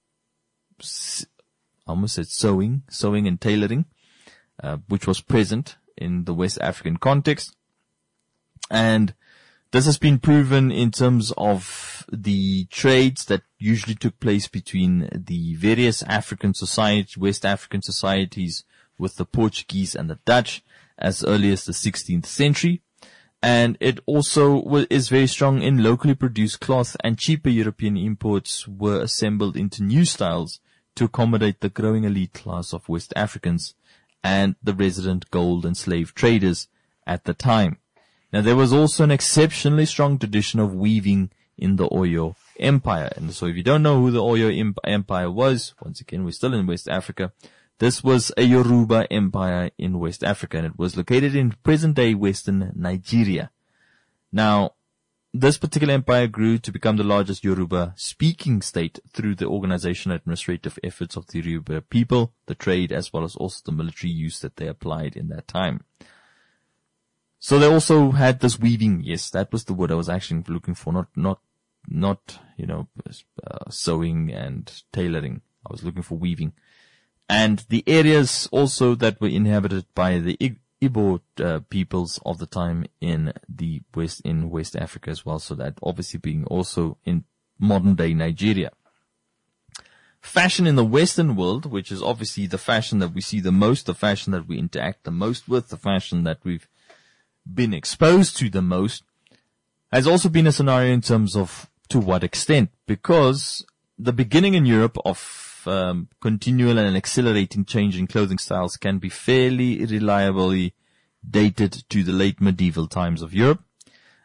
I almost said sewing, sewing and tailoring, uh, which was present in the West African context. And this has been proven in terms of the trades that usually took place between the various African societies, West African societies, with the Portuguese and the Dutch as early as the sixteenth century. And it also is very strong in locally produced cloth, and cheaper European imports were assembled into new styles to accommodate the growing elite class of West Africans and the resident gold and slave traders at the time. Now, there was also an exceptionally strong tradition of weaving in the Oyo Empire. And so if you don't know who the Oyo Empire was, once again, we're still in West Africa. This was a Yoruba empire in West Africa, and it was located in present-day western Nigeria. Now, this particular empire grew to become the largest Yoruba-speaking state through the organizational and administrative efforts of the Yoruba people, the trade, as well as also the military use that they applied in that time. So they also had this weaving. Yes, that was the word I was actually looking for, not, not, not, you know, uh, sewing and tailoring. I was looking for weaving. And the areas also that were inhabited by the Igbo uh, peoples of the time in the West, in West Africa as well. So that obviously being also in modern day Nigeria. Fashion in the Western world, which is obviously the fashion that we see the most, the fashion that we interact the most with, the fashion that we've been exposed to the most, has also been a scenario in terms of to what extent, because the beginning in Europe of Um, continual and accelerating change in clothing styles can be fairly reliably dated to the late medieval times of Europe.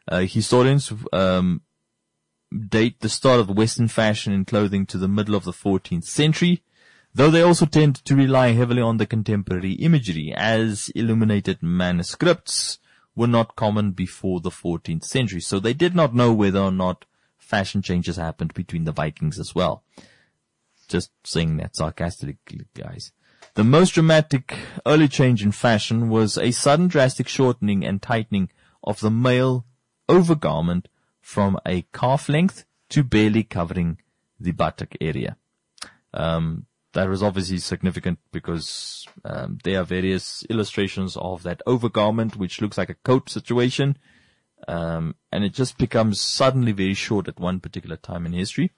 Uh, historians um, date the start of Western fashion in clothing to the middle of the fourteenth century, though they also tend to rely heavily on the contemporary imagery, as illuminated manuscripts were not common before the fourteenth century. So they did not know whether or not fashion changes happened between the Vikings as well. Just saying that sarcastically, guys. The most dramatic early change in fashion was a sudden drastic shortening and tightening of the male overgarment from a calf length to barely covering the buttock area. Um, that was obviously significant because um, there are various illustrations of that overgarment, which looks like a coat situation, um, and it just becomes suddenly very short at one particular time in history.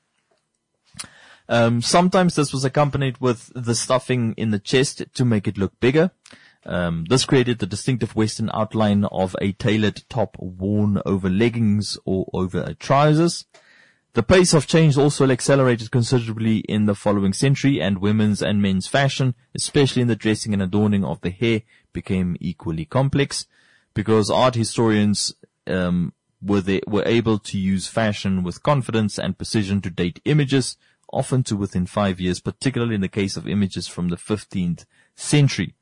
Um, sometimes this was accompanied with the stuffing in the chest to make it look bigger. Um, this created the distinctive Western outline of a tailored top worn over leggings or over trousers. The pace of change also accelerated considerably in the following century, and women's and men's fashion, especially in the dressing and adorning of the hair, became equally complex because art historians um, were, they, were able to use fashion with confidence and precision to date images, often to within five years, particularly in the case of images from the fifteenth century.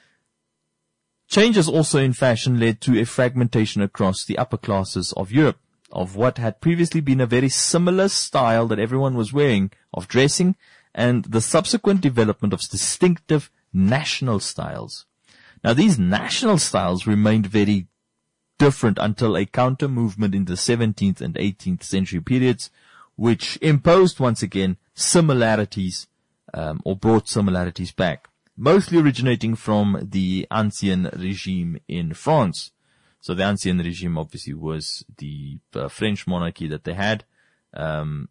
Changes also in fashion led to a fragmentation across the upper classes of Europe of what had previously been a very similar style that everyone was wearing of dressing, and the subsequent development of distinctive national styles. Now, these national styles remained very different until a counter movement in the seventeenth and eighteenth century periods, which imposed once again similarities um, or brought similarities back, mostly originating from the Ancien regime in France. So the Ancien regime obviously was the uh, French monarchy that they had, um,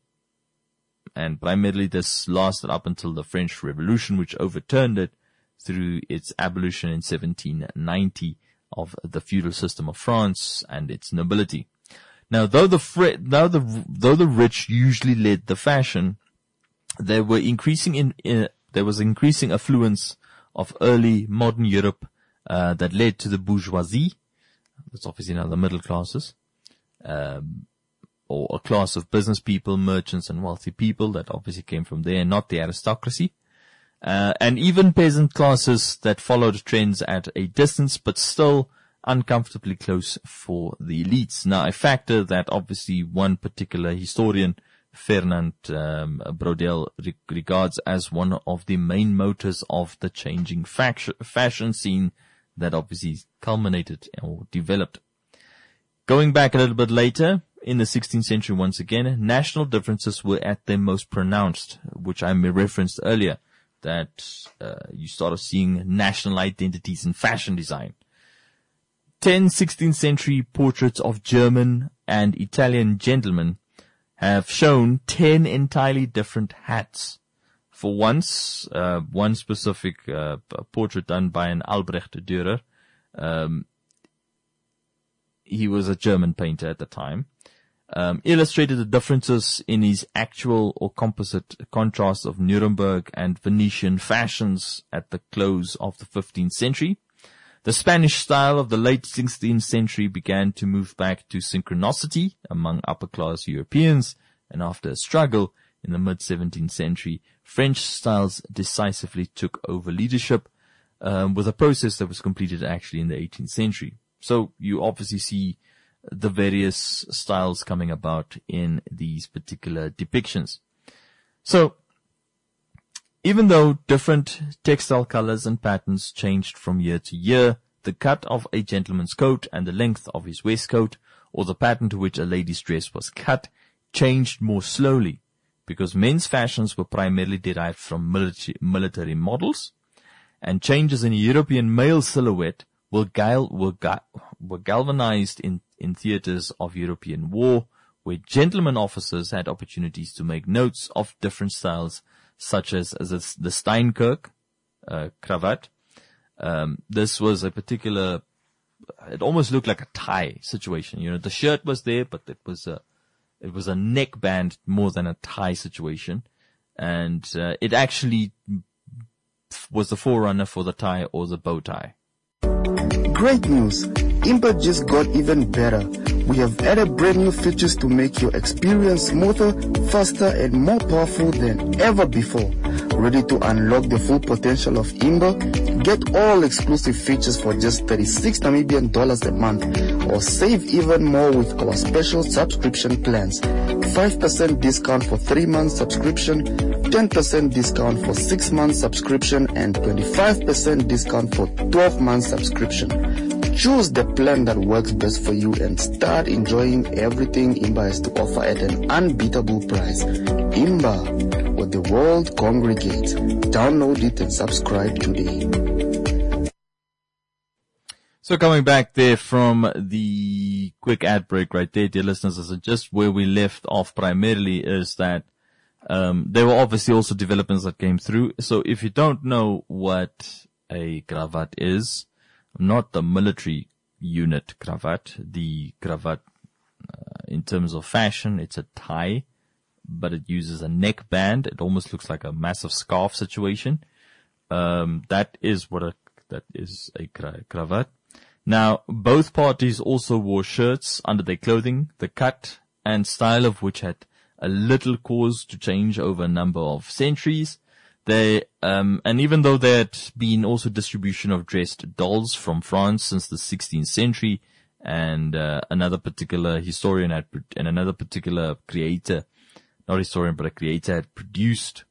and primarily this lasted up until the French Revolution, which overturned it through its abolition in seventeen ninety of the feudal system of France and its nobility. Now, though the fr- though the though the rich usually led the fashion, there were increasing in, in there was increasing affluence of early modern Europe uh, that led to the bourgeoisie. That's obviously now the middle classes, um, or a class of business people, merchants, and wealthy people that obviously came from there, not the aristocracy. Uh, and even peasant classes that followed trends at a distance, but still uncomfortably close for the elites. Now, a factor that obviously one particular historian, Fernand um, Braudel, re- regards as one of the main motors of the changing faction, fashion scene that obviously culminated or developed. Going back a little bit later, in the sixteenth century once again, national differences were at their most pronounced, which I referenced earlier, that uh, you started seeing national identities in fashion design. Ten sixteenth century portraits of German and Italian gentlemen have shown ten entirely different hats. For once, uh, one specific uh, portrait done by an Albrecht Dürer, um, he was a German painter at the time, um, illustrated the differences in his actual or composite contrast of Nuremberg and Venetian fashions at the close of the fifteenth century. The Spanish style of the late sixteenth century began to move back to synchronicity among upper-class Europeans, and after a struggle in the mid-seventeenth century, French styles decisively took over leadership, um, with a process that was completed actually in the eighteenth century. So you obviously see the various styles coming about in these particular depictions. So, even though different textile colors and patterns changed from year to year, the cut of a gentleman's coat and the length of his waistcoat, or the pattern to which a lady's dress was cut, changed more slowly, because men's fashions were primarily derived from military, military models, and changes in European male silhouette were, gal, were, ga, were galvanized in, in theaters of European war, where gentlemen officers had opportunities to make notes of different styles, such as, as the Steinkirk uh, cravat. Um, this was a particular, it almost looked like a tie situation. You know, the shirt was there, but it was a, it was a neckband more than a tie situation. And uh, it actually was the forerunner for the tie or the bow tie. Great news! Impa just got even better. we have added brand new features to make your experience smoother, faster, and more powerful than ever before. Ready to unlock the full potential of Imba? Get all exclusive features for just thirty-six Namibian dollars a month, or save even more with our special subscription plans. five percent discount for three months subscription, ten percent discount for six months subscription, and twenty-five percent discount for twelve months subscription. Choose the plan that works best for you and start enjoying everything Imba has to offer at an unbeatable price. Imba, where the world congregates. Download it and subscribe today. So coming back there from the quick ad break right there, dear listeners, is just where we left off primarily is that um, there were obviously also developments that came through. So if you don't know what a cravat is, not the military unit cravat, the cravat uh, in terms of fashion, it's a tie, but it uses a neck band. It almost looks like a massive scarf situation. Um, that is what a, that is a cra- cravat. Now, both parties also wore shirts under their clothing, the cut and style of which had a little cause to change over a number of centuries. They, um, and even though there had been also distribution of dressed dolls from France since the sixteenth century, and uh, another particular historian had, and another particular creator, not historian, but a creator had produced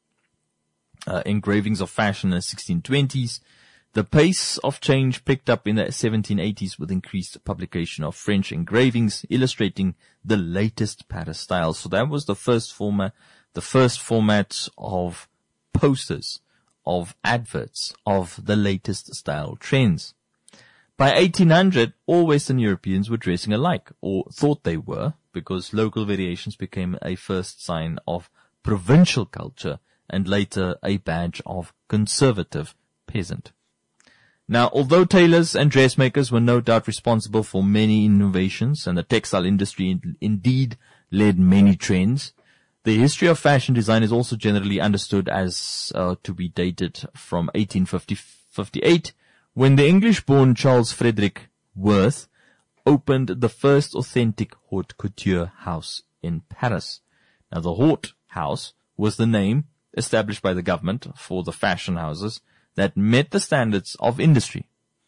uh, engravings of fashion in the sixteen twenties, the pace of change picked up in the seventeen eighties with increased publication of French engravings illustrating the latest Paris style. So that was the first format, the first format of posters, of adverts, of the latest style trends. By eighteen hundred, all Western Europeans were dressing alike, or thought they were, because local variations became a first sign of provincial culture and later a badge of conservative peasant. Now, although tailors and dressmakers were no doubt responsible for many innovations, and the textile industry in- indeed led many trends, the history of fashion design is also generally understood as uh, to be dated from eighteen fifty-eight, when the English-born Charles Frederick Worth opened the first authentic haute couture house in Paris. Now, the Haute House was the name established by the government for the fashion houses that met the standards of industry.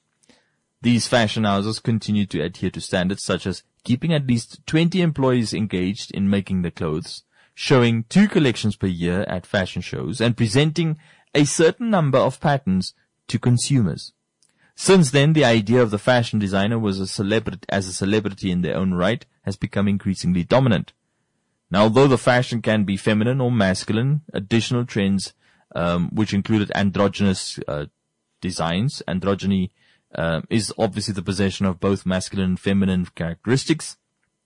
These fashion houses continued to adhere to standards such as keeping at least twenty employees engaged in making the clothes, showing two collections per year at fashion shows, and presenting a certain number of patterns to consumers. Since then, the idea of the fashion designer was a celebrity, as a celebrity in their own right, has become increasingly dominant. Now, although the fashion can be feminine or masculine, additional trends, um, which included androgynous uh, designs, androgyny uh, is obviously the possession of both masculine and feminine characteristics.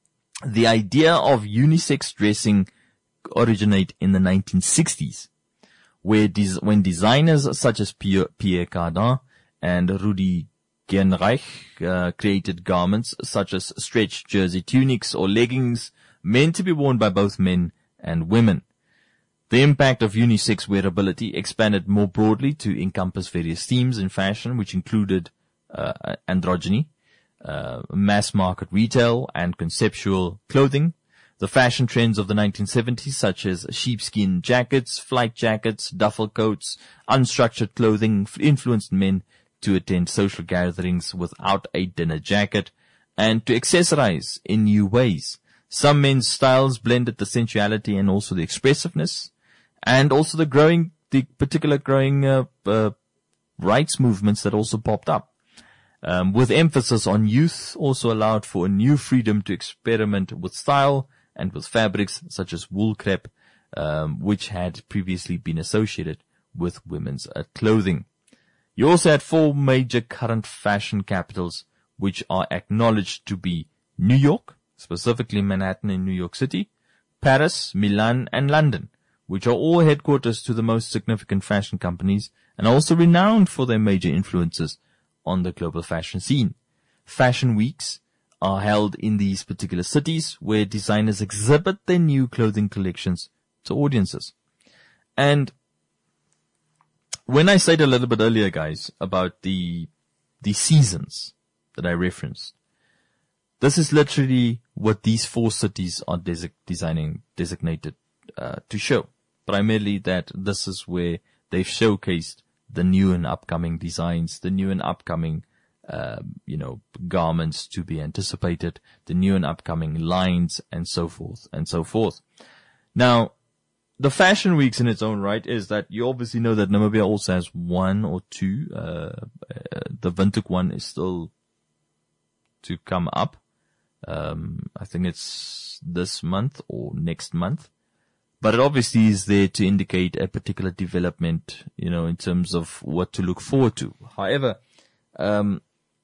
The idea of unisex dressing originate in the nineteen sixties, where des- when designers such as Pierre, Pierre Cardin and Rudi Gernreich uh, created garments such as stretch jersey tunics or leggings meant to be worn by both men and women. The impact of unisex wearability expanded more broadly to encompass various themes in fashion, which included uh, androgyny, uh, mass market retail, and conceptual clothing. The fashion trends of the nineteen seventies, such as sheepskin jackets, flight jackets, duffel coats, unstructured clothing, influenced men to attend social gatherings without a dinner jacket and to accessorize in new ways. Some men's styles blended the sensuality and also the expressiveness, and also the growing, the particular growing uh, uh, rights movements that also popped up. Um, with emphasis on youth, also allowed for a new freedom to experiment with style and with fabrics such as wool crepe, um, which had previously been associated with women's uh, clothing. You also had four major current fashion capitals, which are acknowledged to be New York, specifically Manhattan in New York City, Paris, Milan, and London, which are all headquarters to the most significant fashion companies and also renowned for their major influences on the global fashion scene. Fashion weeks are held in these particular cities where designers exhibit their new clothing collections to audiences. And when I said a little bit earlier, guys, about the the seasons that I referenced, This is literally what these four cities are desi- designing, designated uh, to show. Primarily that this is where they've showcased the new and upcoming designs, the new and upcoming, uh, you know, garments to be anticipated, the new and upcoming lines, and so forth, and so forth. Now, the fashion weeks in its own right is that you obviously know that Namibia also has one or two. Uh, uh, the Windhoek one is still to come up. Um, I think it's this month or next month. But it obviously is there to indicate a particular development, you know, in terms of what to look forward to. However, um,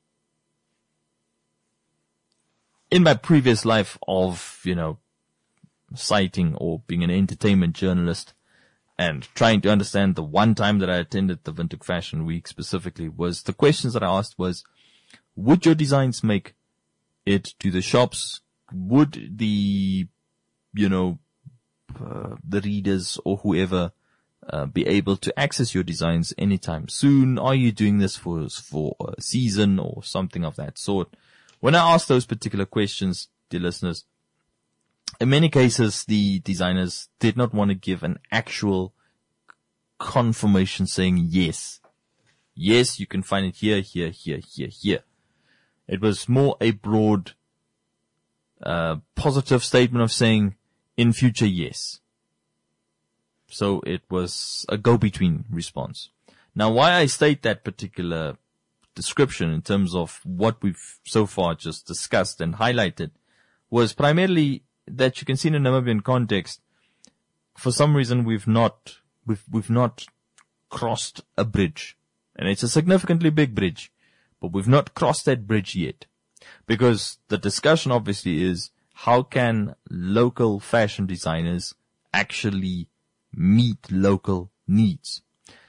in my previous life of, you know, citing or being an entertainment journalist and trying to understand the one time that I attended the Windhoek Fashion Week specifically was the questions that I asked was, would your designs make it to the shops? Would the, you know, uh, the readers or whoever uh, be able to access your designs anytime soon? Are you doing this for, for a season or something of that sort? When I asked those particular questions, dear listeners, in many cases, the designers did not want to give an actual confirmation saying, yes, yes, you can find it here, here, here, here, here. It was more a broad, uh, positive statement of saying, in future, yes. So it was a go-between response. Now, why I state that particular description in terms of what we've so far just discussed and highlighted was primarily that you can see in a Namibian context, for some reason we've not, we've, we've not crossed a bridge. And it's a significantly big bridge, but we've not crossed that bridge yet. Because the discussion obviously is, how can local fashion designers actually meet local needs?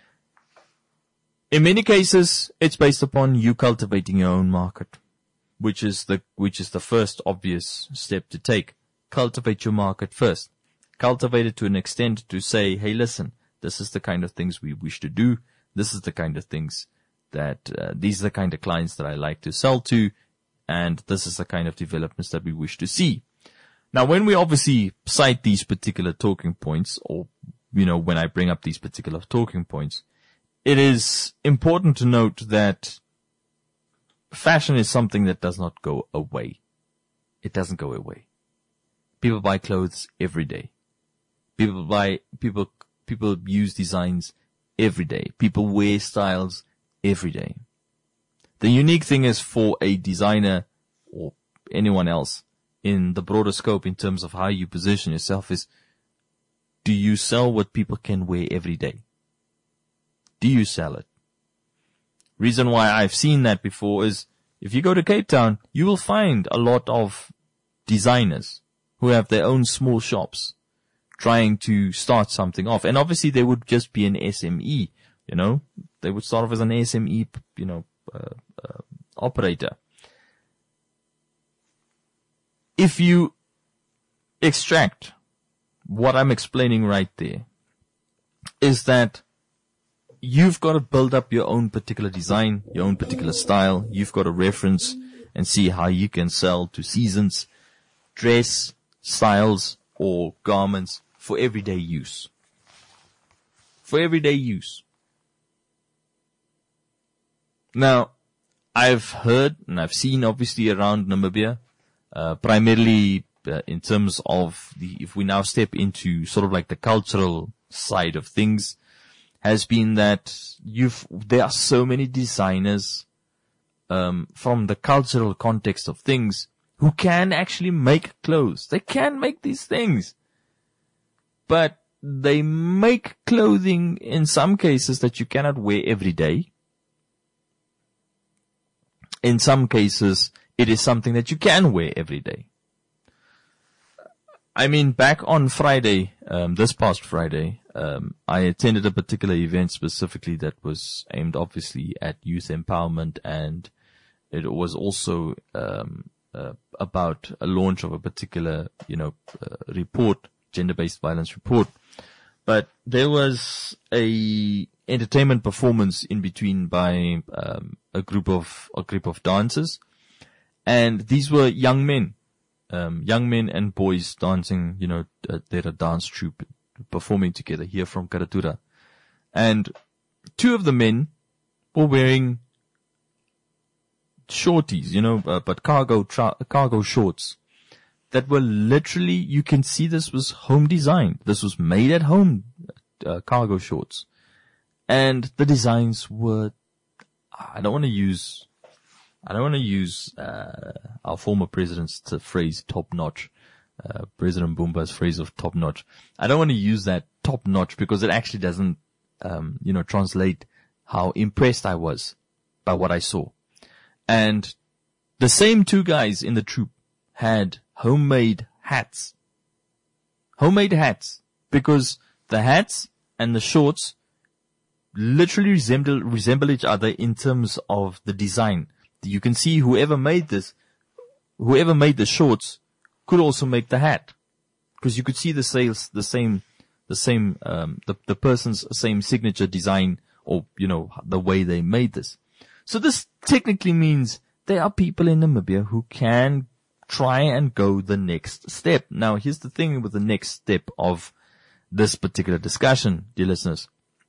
In many cases, it's based upon you cultivating your own market, which is the, which is the first obvious step to take. Cultivate your market first. Cultivate it to an extent to say, hey, listen, this is the kind of things we wish to do. This is the kind of things that, uh, these are the kind of clients that I like to sell to. And this is the kind of developments that we wish to see. Now, when we obviously cite these particular talking points, or, you know, when I bring up these particular talking points, it is important to note that fashion is something that does not go away. It doesn't go away. People buy clothes every day. People buy, people, people use designs every day. People wear styles every day. The unique thing is for a designer or anyone else in the broader scope in terms of how you position yourself is, do you sell what people can wear every day? Do you sell it? Reason why I've seen that before is if you go to Cape Town, you will find a lot of designers who have their own small shops trying to start something off. And obviously they would just be an S M E, you know, they would start off as an S M E, you know, uh, uh, operator. If you extract what I'm explaining right there, is that you've got to build up your own particular design, your own particular style. You've got to reference and see how you can sell to seasons, dress, styles, or garments for everyday use. For everyday use. Now, I've heard and I've seen obviously around Namibia, uh, primarily uh, in terms of the, if we now step into sort of like the cultural side of things, has been that you've, there are so many designers, um, from the cultural context of things who can actually make clothes. They can make these things, but they make clothing in some cases that you cannot wear every day. In some cases, it is something that you can wear every day. I mean, back on Friday, um, this past Friday, um, I attended a particular event specifically that was aimed obviously at youth empowerment, and it was also, um, uh, about a launch of a particular, you know, uh, report, gender-based violence report. But there was a entertainment performance in between by, um, a group of, a group of dancers. And these were young men, um, young men and boys dancing, you know, uh, they're a dance troupe performing together here from Karatura. And two of the men were wearing shorties, you know, uh, but cargo, tra- cargo shorts that were literally, you can see this was home designed. This was made at home, uh, cargo shorts. And the designs were, I don't want to use, I don't want to use, uh, our former president's phrase top notch, uh, President Bumba's phrase of top notch. I don't want to use that top notch because it actually doesn't, um, you know, translate how impressed I was by what I saw. And the same two guys in the troupe had homemade hats. Homemade hats. Because the hats and the shorts literally resemble, resemble each other in terms of the design. You can see whoever made this, whoever made the shorts could also make the hat. Because you could see the sales, the same, the same, um, the, the person's same signature design or, you know, the way they made this. So this technically means there are people in Namibia who can try and go the next step. Now, here's the thing with the next step of this particular discussion, dear listeners,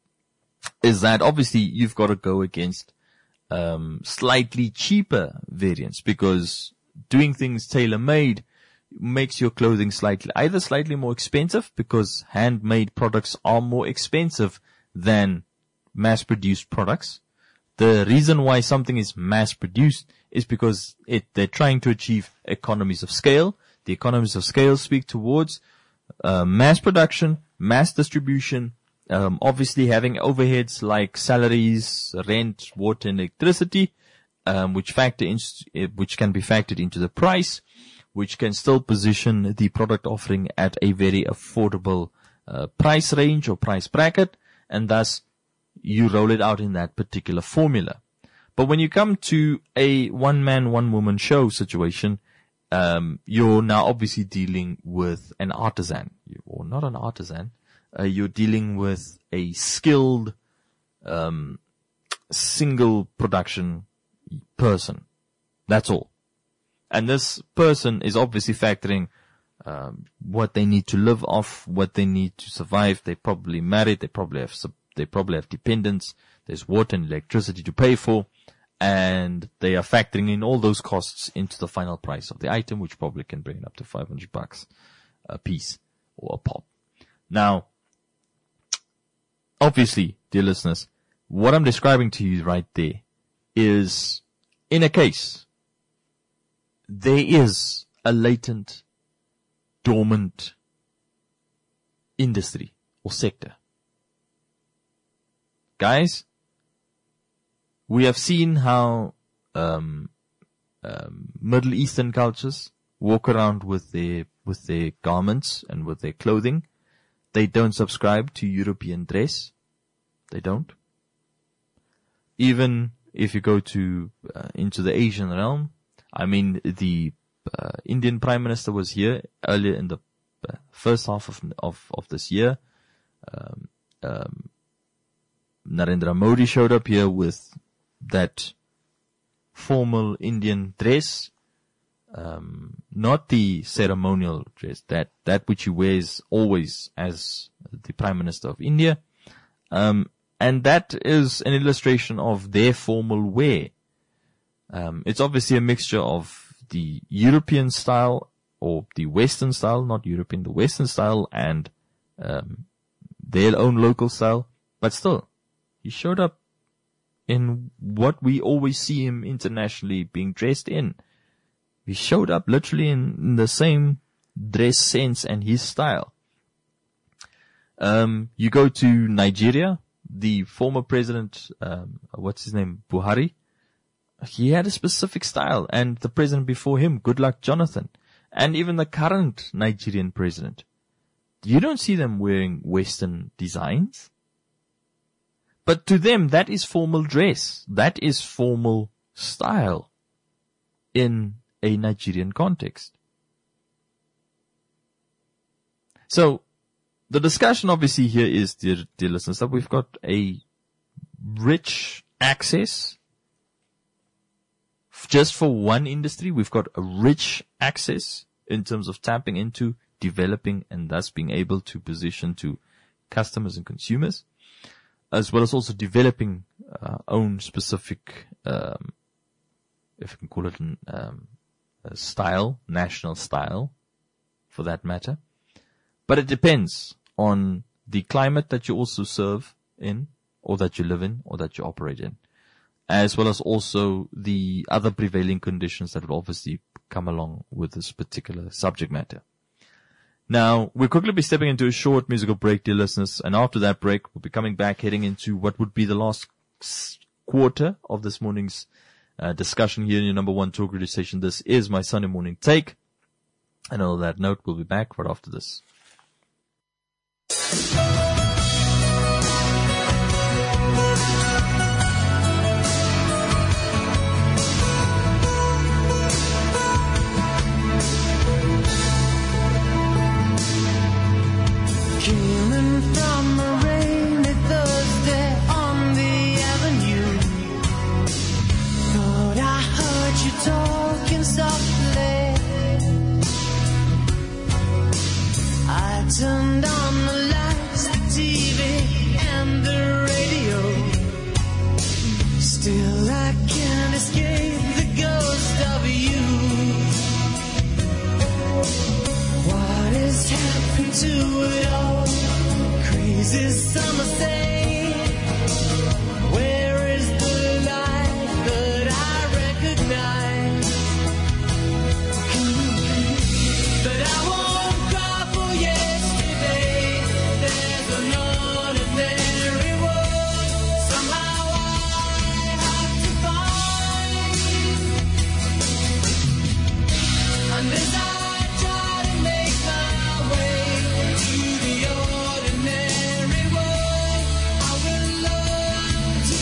is that obviously you've got to go against um slightly cheaper variants because doing things tailor-made makes your clothing slightly, either slightly more expensive because handmade products are more expensive than mass-produced products. The reason why something is mass-produced is because it, they're trying to achieve economies of scale. The economies of scale speak towards uh, mass production, mass distribution, um, obviously having overheads like salaries, rent, water, and electricity, um, which factor in, which can be factored into the price, which can still position the product offering at a very affordable uh, price range or price bracket, and thus you roll it out in that particular formula. But when you come to a one-man, one-woman show situation, um, you're now obviously dealing with an artisan, or not an artisan. Uh, you're dealing with a skilled, um, single production person. That's all. And this person is obviously factoring um, what they need to live off, what they need to survive. They're probably married. They probably have sub- they probably have dependents. There's water and electricity to pay for, and they are factoring in all those costs into the final price of the item, which probably can bring it up to five hundred bucks a piece or a pop. Now, obviously, dear listeners, what I'm describing to you right there is, in a case, there is a latent, dormant industry or sector. Guys, we have seen how um, um, Middle Eastern cultures walk around with their with their garments and with their clothing. They don't subscribe to European dress. They don't. Even if you go to uh, into the Asian realm, I mean, the uh, Indian Prime Minister was here earlier in the uh, first half of of, of this year. Um, um, Narendra Modi showed up here with that formal Indian dress, um, not the ceremonial dress, that, that which he wears always as the Prime Minister of India. Um, and that is an illustration of their formal wear. Um, it's obviously a mixture of the European style or the Western style, not European, the Western style and, um, their own local style, but still. He showed up in what we always see him internationally being dressed in. He showed up literally in, in the same dress sense and his style. Um, you go to Nigeria, the former president, um, what's his name, Buhari, he had a specific style, and the president before him, Goodluck Jonathan, and even the current Nigerian president. You don't see them wearing Western designs. But to them, that is formal dress. That is formal style in a Nigerian context. So, the discussion obviously here is, dear, dear listeners, that we've got a rich access just for one industry, we've got a rich access in terms of tapping into, developing, and thus being able to position to customers and consumers, as well as also developing our own specific, um, if you can call it an, um, a style, national style, for that matter. But it depends on the climate that you also serve in, or that you live in, or that you operate in, as well as also the other prevailing conditions that would obviously come along with this particular subject matter. Now, we'll quickly be stepping into a short musical break, dear listeners, and after that break, we'll be coming back, heading into what would be the last quarter of this morning's uh, discussion here in your number one talk radio station. This is my Sunday morning take. And on that note, we'll be back right after this. Coming from a rainy Thursday on the avenue, thought I heard you talking softly. I turned on the lights, the T V, and the radio. Still I can't escape the ghost of you. What has happened to it all? Crazy summer day. Where is the light that I recognize? But I won't cry for yesterday. There's an ordinary world somehow I have to find. And as I try to make my way to the ordinary world, I will learn to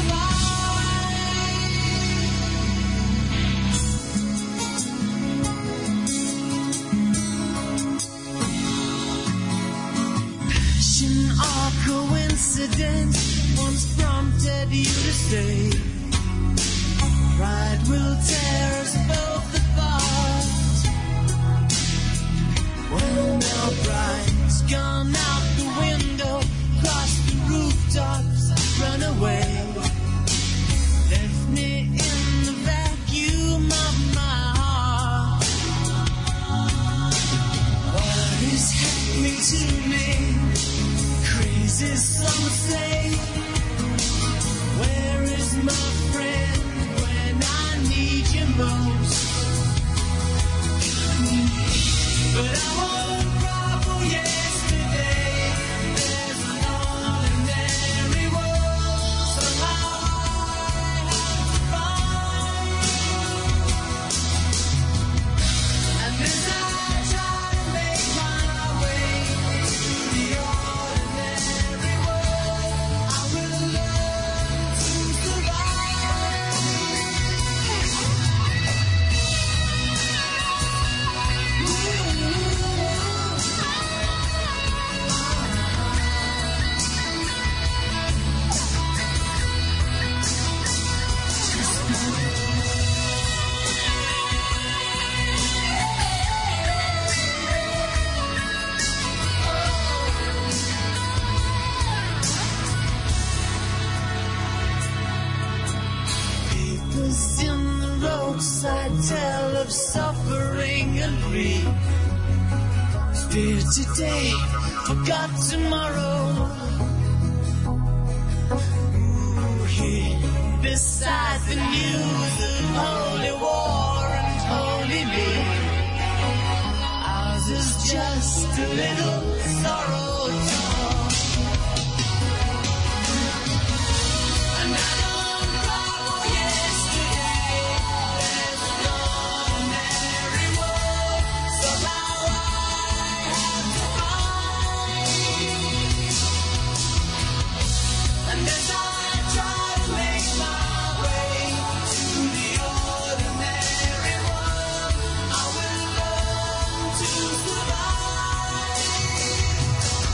survive. Passion or coincidence once prompted you to stay. Pride will tear us both apart. Well, now pride's gone out the window, crossed the rooftops, run away. Left me in the vacuum of my heart. What is happening to me? Crazy some say. Where is my friend when I need you most? But I won't cry for yesterday. There's an ordinary world somehow I have to find. And as I try to make my way to the ordinary world, I will learn to survive. Papers in the roadside tell of suffering and grief. Fear today, forgot tomorrow. Ooh, here beside the news of holy war and holy me. Ours is just a little sorrow talk. And I don't cry for yesterday. There's an ordinary world somehow I have to find. And as I try to make my way to the ordinary world, I will learn to survive.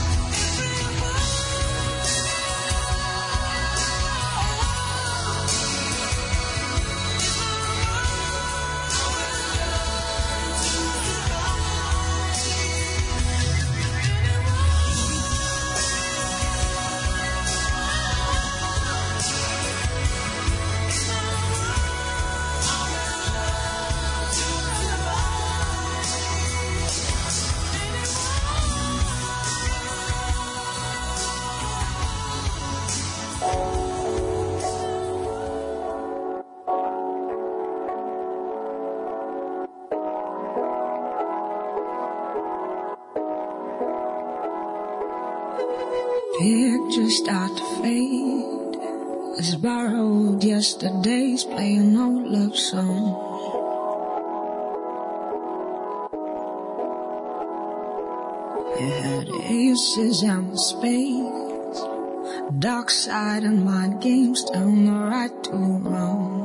Pictures start to fade as borrowed yesterday's playing old love song. You had aces and spades, dark side and mind games, turn the right to wrong.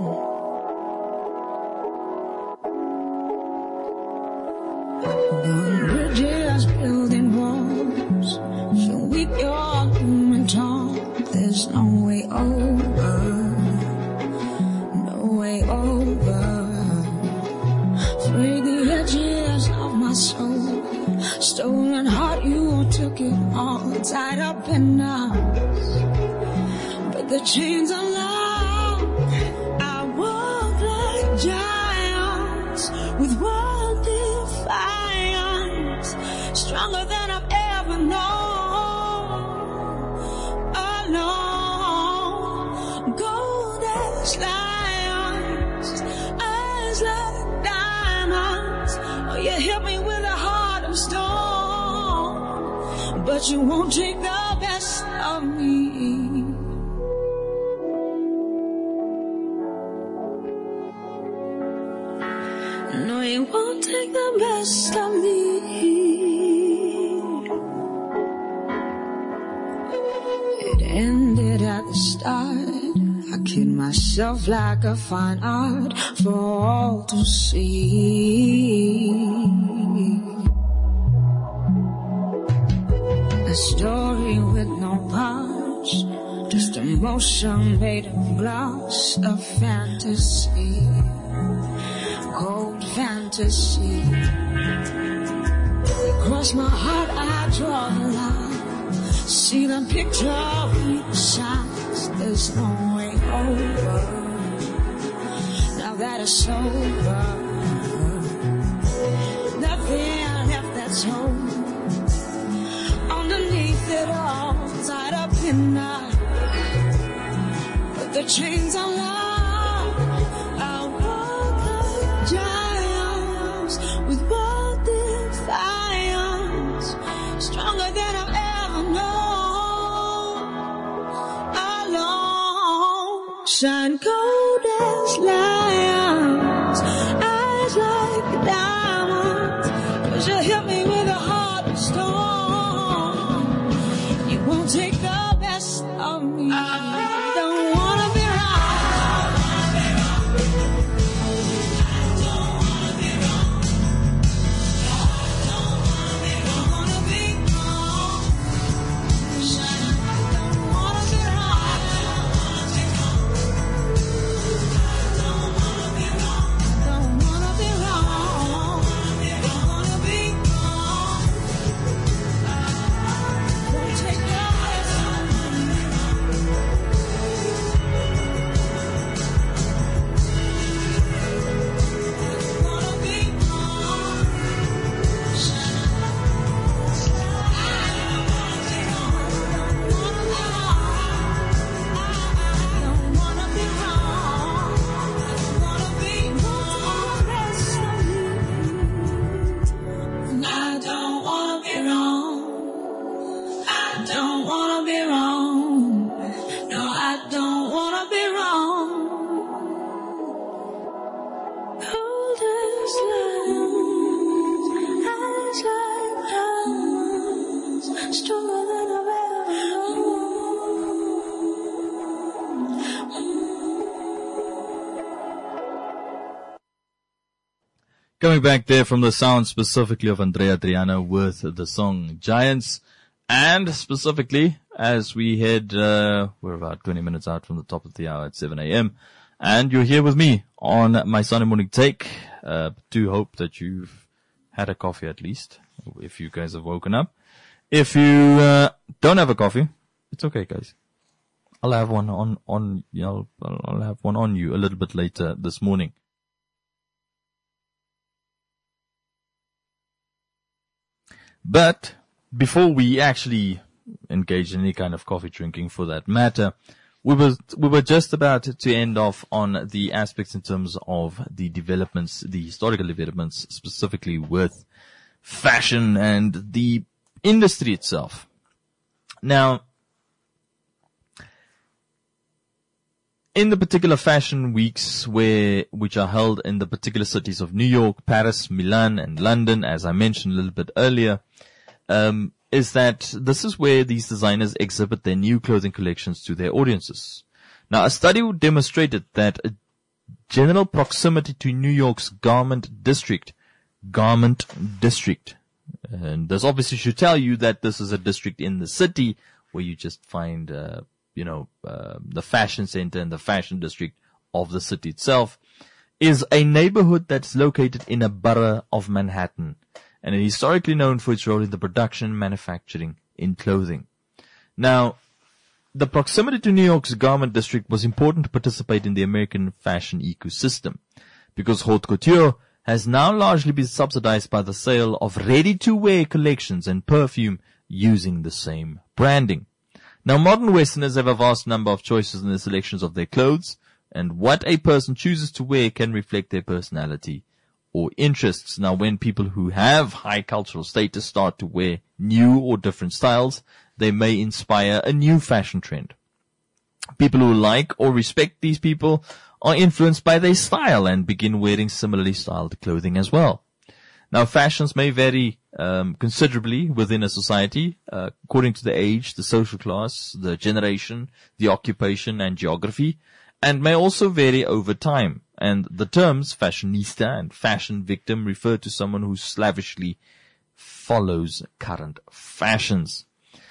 Burn bridges, building walls, so weak you're gloom and tall. There's no way over, no way over. Frayed the edges of my soul, stolen heart, you took it all, tied up in knots. But the chains are long, I walk like giants with wild defiance, stronger than I've ever known. Alone, gold as lions, eyes like diamonds. Oh, you hit me with a heart of stone, but you won't take the best of me. No, you won't take the best of me. It ended at the start. I kid myself like a fine art for all to see. A story with no parts, just emotion made of glass, a fantasy, cold fantasy. Across my heart I draw the line, see the picture of each size. There's no way over, now that it's over. Nothing left that's home, underneath it all, tied up in knots. But the chains are long, I walk like giants with bold defiance, stronger than I've ever known. Alone, shine cold as lions, eyes like diamonds, 'cause you hit me with a heart of stone. You won't take the best of me. I don't wanna be wrong. I don't wanna be wrong. I don't wanna be wrong. I don't wanna be wrong. I don't wanna be wrong. I don't wanna be wrong. I don't wanna be wrong. Won't take the best of me. Wanna be wrong. Don't wanna be wrong. Wanna be wrong. Best of me. I don't wanna be wrong. I don't wanna be wrong. No, I don't wanna be wrong. Cold as lions, eyes like diamonds, stronger than I've ever known. Coming back there from the sound specifically of Andrea Triana with the song Giants, and specifically as we head, uh, we're about twenty minutes out from the top of the hour at seven a.m. and you're here with me on my Sunday morning take. Uh, do hope that you've had a coffee at least, if you guys have woken up. If you, uh, don't have a coffee, it's okay, guys. I'll have one on, on, you know, I'll, I'll have one on you a little bit later this morning. But before we actually engage in any kind of coffee drinking for that matter, we were, we were just about to end off on the aspects in terms of the developments, the historical developments, specifically with fashion and the industry itself. Now, in the particular fashion weeks where, which are held in the particular cities of New York, Paris, Milan, and London, as I mentioned a little bit earlier, um, is that this is where these designers exhibit their new clothing collections to their audiences. Now, a study demonstrated that a general proximity to New York's garment district, garment district, and this obviously should tell you that this is a district in the city where you just find, uh, you know, uh, the fashion center and the fashion district of the city itself, is a neighborhood that's located in a borough of Manhattan, and is historically known for its role in the production and manufacturing in clothing. Now, the proximity to New York's garment district was important to participate in the American fashion ecosystem, because haute couture has now largely been subsidized by the sale of ready-to-wear collections and perfume using the same branding. Now, modern Westerners have a vast number of choices in the selections of their clothes, and what a person chooses to wear can reflect their personality or interests. Now, when people who have high cultural status start to wear new or different styles, they may inspire a new fashion trend. People who like or respect these people are influenced by their style and begin wearing similarly styled clothing as well. Now, fashions may vary um, considerably within a society, uh, according to the age, the social class, the generation, the occupation, and geography, and may also vary over time. And the terms fashionista and fashion victim refer to someone who slavishly follows current fashions.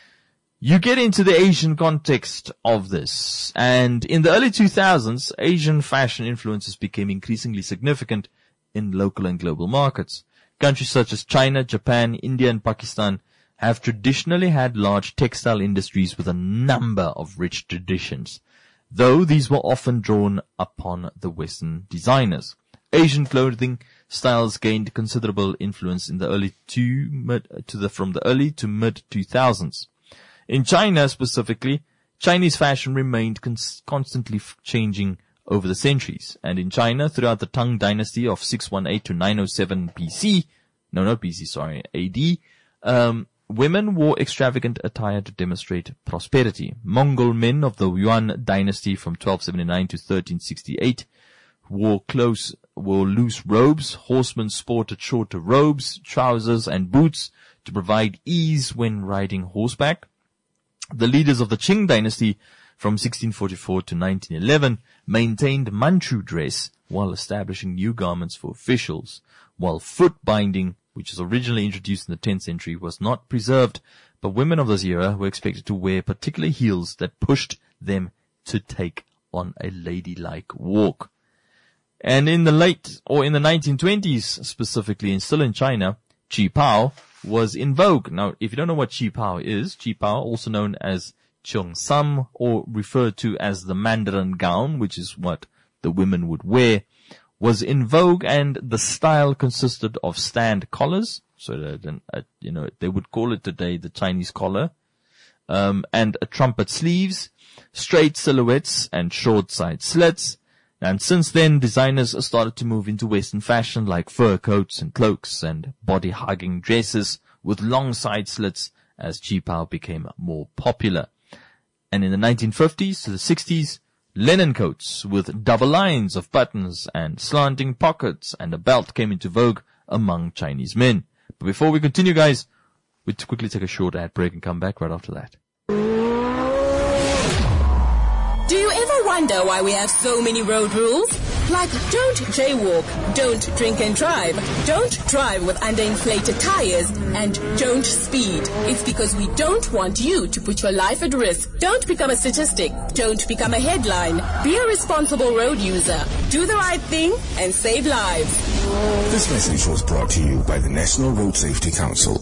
You get into the Asian context of this, and in the early two thousands, Asian fashion influences became increasingly significant in local and global markets. Countries such as China, Japan, India, and Pakistan have traditionally had large textile industries with a number of rich traditions, though these were often drawn upon the Western designers. Asian clothing styles gained considerable influence in the early to mid to the from the early to mid two thousands. In China specifically, Chinese fashion remained cons- constantly f- changing over the centuries. And in China, throughout the Tang dynasty of six eighteen to nine oh seven B C, no, not B C, sorry, A D, um, women wore extravagant attire to demonstrate prosperity. Mongol men of the Yuan dynasty from twelve seventy-nine to thirteen sixty-eight wore close, wore loose robes. Horsemen sported shorter robes, trousers, and boots to provide ease when riding horseback. The leaders of the Qing dynasty from sixteen forty-four to nineteen eleven maintained Manchu dress while establishing new garments for officials, while foot binding, which was originally introduced in the tenth century, was not preserved, but women of this era were expected to wear particular heels that pushed them to take on a ladylike walk. And in the late, or in the nineteen twenties specifically, and still in China, qipao was in vogue. Now, if you don't know what qipao is, qipao, also known as cheongsam, or referred to as the Mandarin gown, which is what the women would wear, was in vogue, and the style consisted of stand collars, so that, uh, you know, they would call it today the Chinese collar, um, and a trumpet sleeves, straight silhouettes, and short side slits. And since then, designers started to move into Western fashion like fur coats and cloaks and body-hugging dresses with long side slits as qipao became more popular. And in the nineteen fifties to the sixties, linen coats with double lines of buttons and slanting pockets and a belt came into vogue among Chinese men. But before we continue, guys, we'll quickly take a short ad break and come back right after that. Do you ever wonder why we have so many road rules? Like, don't jaywalk, don't drink and drive, don't drive with underinflated tires, and don't speed. It's because we don't want you to put your life at risk. Don't become a statistic. Don't become a headline. Be a responsible road user. Do the right thing and save lives. This message was brought to you by the National Road Safety Council.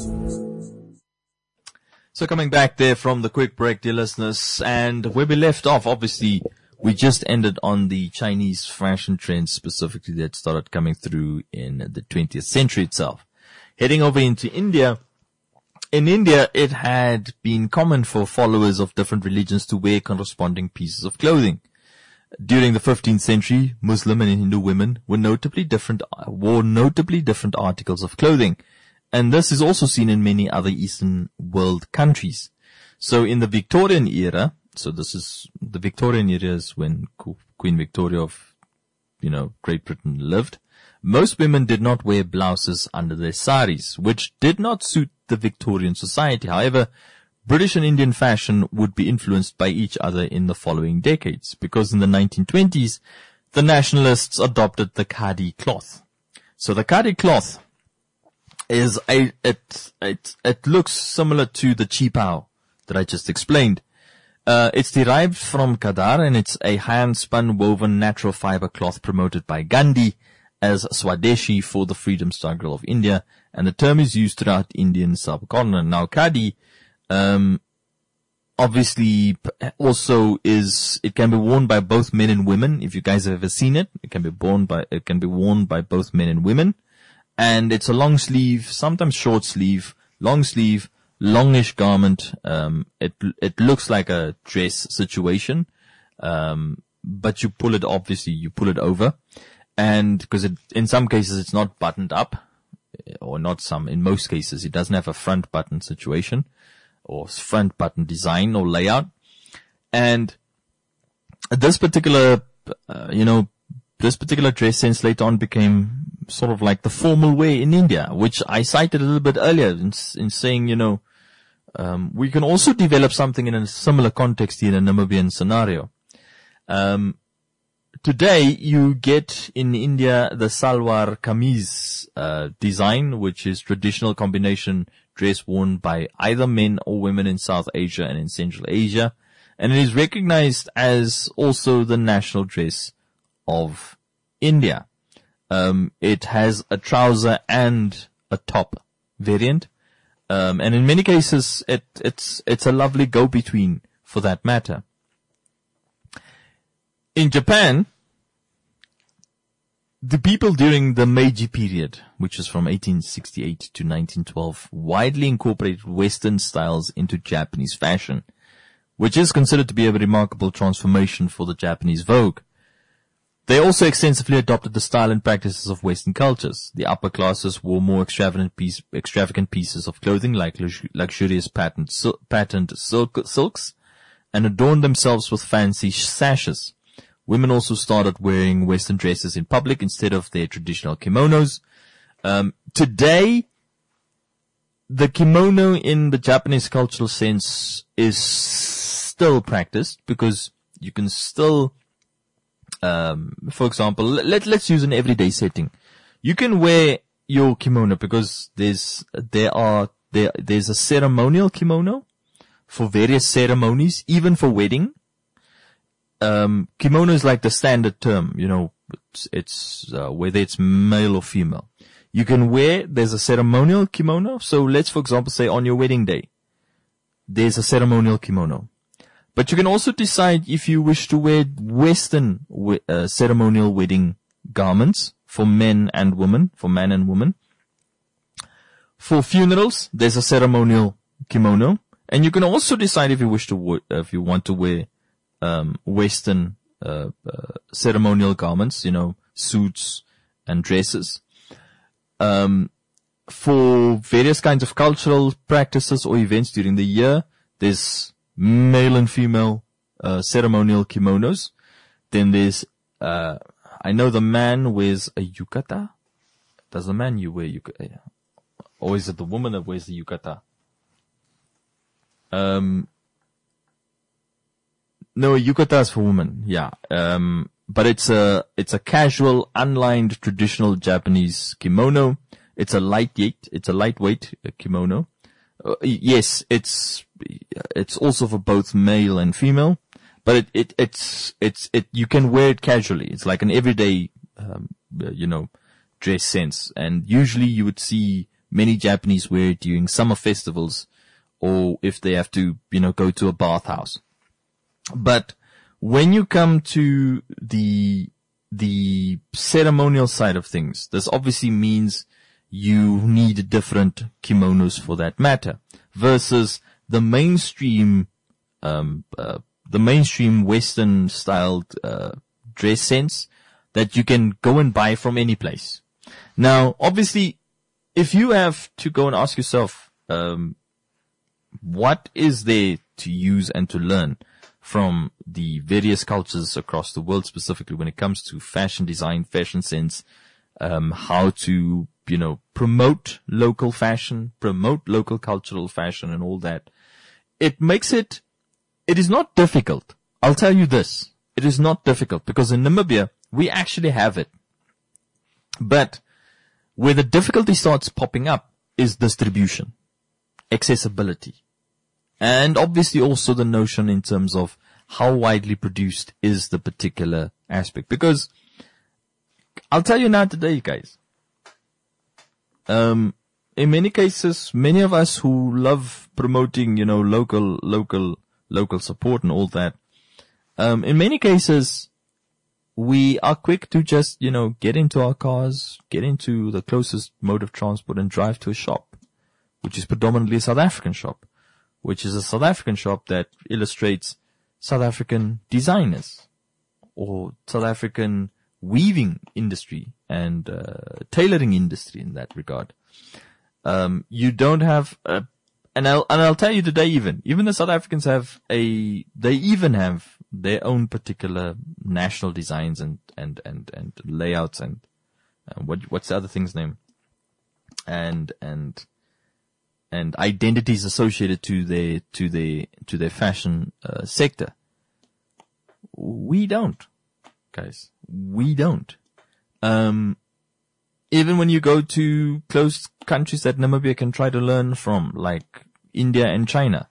So coming back there from the quick break, dear listeners, and where we left off, obviously, we just ended on the Chinese fashion trends specifically that started coming through in the twentieth century itself. Heading over into India, in India, it had been common for followers of different religions to wear corresponding pieces of clothing. During the fifteenth century, Muslim and Hindu women were notably different, wore notably different articles of clothing. And this is also seen in many other Eastern world countries. So in the Victorian era, so this is the Victorian years when Queen Victoria of, you know, Great Britain lived. Most women did not wear blouses under their saris, which did not suit the Victorian society. However, British and Indian fashion would be influenced by each other in the following decades, because in the nineteen twenties, the nationalists adopted the khadi cloth. So the khadi cloth is a, it, it, it looks similar to the cheapao that I just explained. Uh, it's derived from Khadar, and it's a hand-spun woven natural fiber cloth promoted by Gandhi as Swadeshi for the freedom struggle of India, and the term is used throughout Indian subcontinent. Now, khadi, um, obviously also is, it can be worn by both men and women. If you guys have ever seen it, it can be worn by, it can be worn by both men and women. And it's a long sleeve, sometimes short sleeve, long sleeve, longish garment. Um, it, it looks like a dress situation. Um, but you pull it, obviously, you pull it over. And because it, in some cases it's not buttoned up, or not some, in most cases it doesn't have a front button situation or front button design or layout. And this particular, uh, you know, this particular dress sense later on became sort of like the formal wear in India, which I cited a little bit earlier in, in saying, you know, um, we can also develop something in a similar context here in a Namibian scenario. Um, Today, you get in India the salwar kameez uh, design, which is traditional combination dress worn by either men or women in South Asia and in Central Asia. And it is recognized as also the national dress of India. Um, it has a trouser and a top variant. Um, and in many cases, it, it's, it's a lovely go-between for that matter. In Japan, the people during the Meiji period, which is from eighteen sixty-eight to nineteen twelve, widely incorporated Western styles into Japanese fashion, which is considered to be a remarkable transformation for the Japanese vogue. They also extensively adopted the style and practices of Western cultures. The upper classes wore more extravagant, piece, extravagant pieces of clothing like lux- luxurious patterned, sil- patterned silk, silks and adorned themselves with fancy sashes. Women also started wearing Western dresses in public instead of their traditional kimonos. Um, today, the kimono in the Japanese cultural sense is still practiced because you can still, um, for example, let, let's use an everyday setting. You can wear your kimono because there's, there are, there, there's a ceremonial kimono for various ceremonies, even for wedding. Um, kimono is like the standard term, you know, it's, it's uh, whether it's male or female. You can wear, there's a ceremonial kimono. So let's, for example, say on your wedding day, there's a ceremonial kimono. But you can also decide if you wish to wear Western we- uh, ceremonial wedding garments for men and women, for man and woman. For funerals, there's a ceremonial kimono. And you can also decide if you wish to, w- if you want to wear Um, Western uh, uh, ceremonial garments, you know, suits and dresses. Um, for various kinds of cultural practices or events during the year, there's male and female uh, ceremonial kimonos. Then there's, uh, I know the man wears a yukata. Does the man you wear yukata? Or is it the woman that wears the yukata? Um, No, yukata is for women, yeah. Um, but it's a, it's a casual, unlined, traditional Japanese kimono. It's a lightweight, it's a lightweight kimono. Uh, yes, it's, it's also for both male and female, but it, it, it's, it's, it, you can wear it casually. It's like an everyday, um, you know, dress sense. And usually you would see many Japanese wear it during summer festivals or if they have to, you know, go to a bathhouse. But when you come to the, the ceremonial side of things, this obviously means you need different kimonos for that matter versus the mainstream, um, uh, the mainstream Western styled, uh, dress sense that you can go and buy from any place. Now, obviously, if you have to go and ask yourself, um, what is there to use and to learn? from the various cultures across the world, specifically when it comes to fashion design, fashion sense, um, how to, you know, promote local fashion, promote local cultural fashion and all that. It makes it, it is not difficult. I'll tell you this. It is not difficult because in Namibia, we actually have it. But where the difficulty starts popping up is distribution, accessibility, and obviously also the notion in terms of how widely produced is the particular aspect. Because I'll tell you now today, guys, um, in many cases, many of us who love promoting, you know, local, local, local support and all that, um, in many cases, we are quick to just, you know, get into our cars, get into the closest mode of transport and drive to a shop, which is predominantly a South African shop, which is a South African shop that illustrates South African designers or South African weaving industry and uh, tailoring industry in that regard. Um, you don't have a, and I'll, and I'll tell you today even, even the South Africans have a, they even have their own particular national designs and, and, and, and layouts and, uh, what, what's the other thing's name? And, and, and identities associated to their, to their, to their fashion, uh, sector. We don't, guys. We don't. Um, even when you go to close countries that Namibia can try to learn from, like India and China,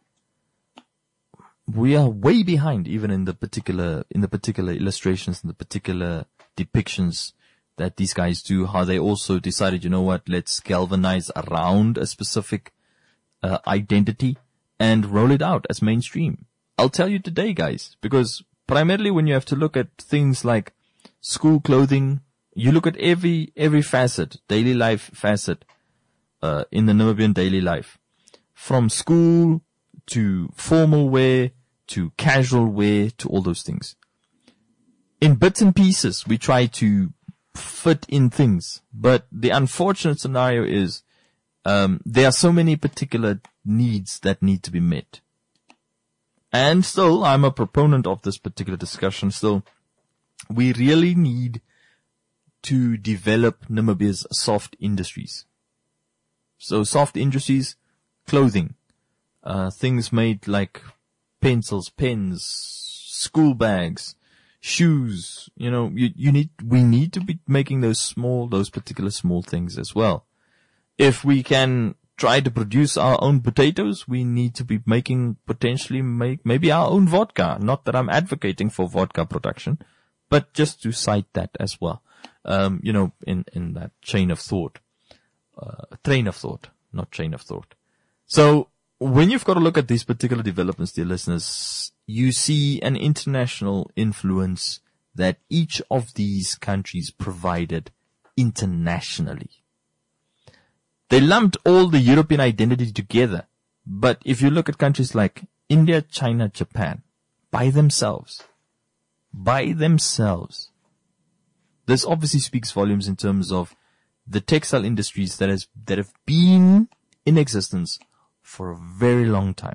we are way behind even in the particular, in the particular illustrations and the particular depictions that these guys do, how they also decided, you know what, let's galvanize around a specific uh, identity and roll it out as mainstream. I'll tell you today, guys, because primarily when you have to look at things like school clothing, you look at every, every facet, daily life facet, uh, in the Namibian daily life, from school to formal wear, to casual wear, to all those things. In bits and pieces, we try to fit in things, but the unfortunate scenario is, um, there are so many particular needs that need to be met. And still, I'm a proponent of this particular discussion. Still, we really need to develop Namibia's soft industries. So soft industries, clothing, uh, things made like pencils, pens, school bags, shoes, you know, you, you need, we need to be making those small, those particular small things as well. If we can try to produce our own potatoes, we need to be making, potentially make, maybe our own vodka. Not that I'm advocating for vodka production, but just to cite that as well. Um, you know, in, in that chain of thought, uh, train of thought, not chain of thought. So when you've got to look at these particular developments, dear listeners, you see an international influence that each of these countries provided internationally. They lumped all the European identity together. But if you look at countries like India, China, Japan, by themselves, by themselves, this obviously speaks volumes in terms of the textile industries that has, that have been in existence for a very long time.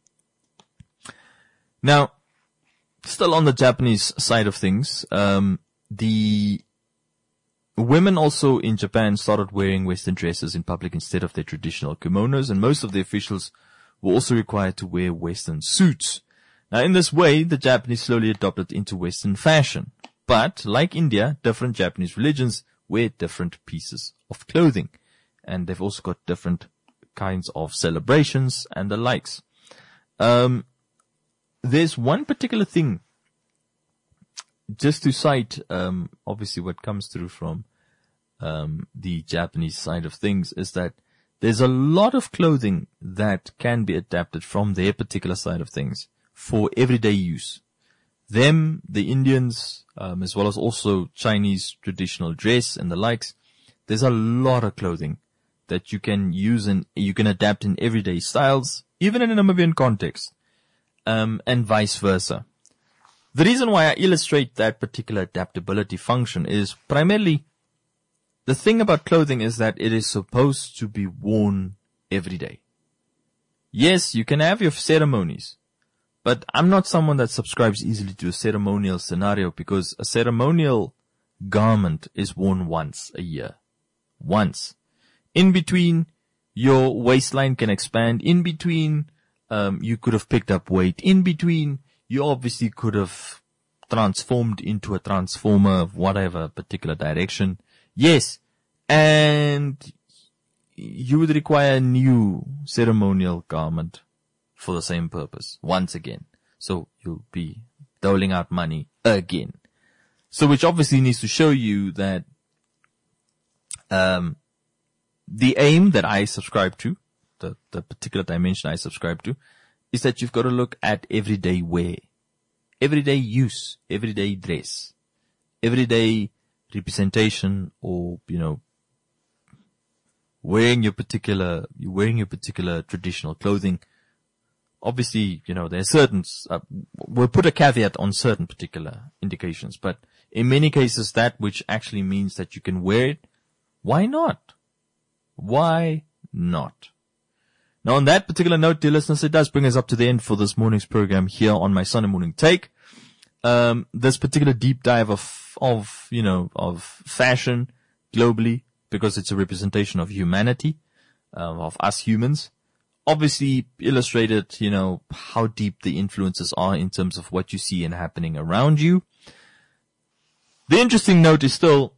Now, still on the Japanese side of things, um, the women also in Japan started wearing Western dresses in public instead of their traditional kimonos, and most of the officials were also required to wear Western suits. Now, in this way, the Japanese slowly adopted into Western fashion. But, like India, different Japanese religions wear different pieces of clothing. And they've also got different kinds of celebrations and the likes. Um, there's one particular thing, just to cite, um, obviously what comes through from um, the Japanese side of things, is that there's a lot of clothing that can be adapted from their particular side of things for everyday use. Them, the Indians, um, as well as also Chinese traditional dress and the likes, there's a lot of clothing that you can use and you can adapt in everyday styles, even in a Namibian context, um, and vice versa. The reason why I illustrate that particular adaptability function is primarily the thing about clothing is that it is supposed to be worn every day. Yes, you can have your ceremonies, But I'm not someone that subscribes easily to a ceremonial scenario, because a ceremonial garment is worn once a year. Once. In between, your waistline can expand. In between, um, you could have picked up weight. In between, you obviously could have transformed into a transformer of whatever particular direction. Yes. And you would require a new ceremonial garment for the same purpose once again. So you'll be doling out money again. So which obviously needs to show you that um the aim that I subscribe to, the, the particular dimension I subscribe to, is that you've got to look at everyday wear, everyday use, everyday dress, everyday representation, or, you know, wearing your particular, wearing your particular traditional clothing. Obviously, you know, there are certain, uh, we'll put a caveat on certain particular indications, but in many cases, that which actually means that you can wear it, why not? Why not? Now, on that particular note, dear listeners, it does bring us up to the end for this morning's program here on my Sunday Morning Take. Um, this particular deep dive of, of, you know, of fashion globally, because it's a representation of humanity, um, of us humans. Obviously illustrated, you know, how deep the influences are in terms of what you see and happening around you. The interesting note is still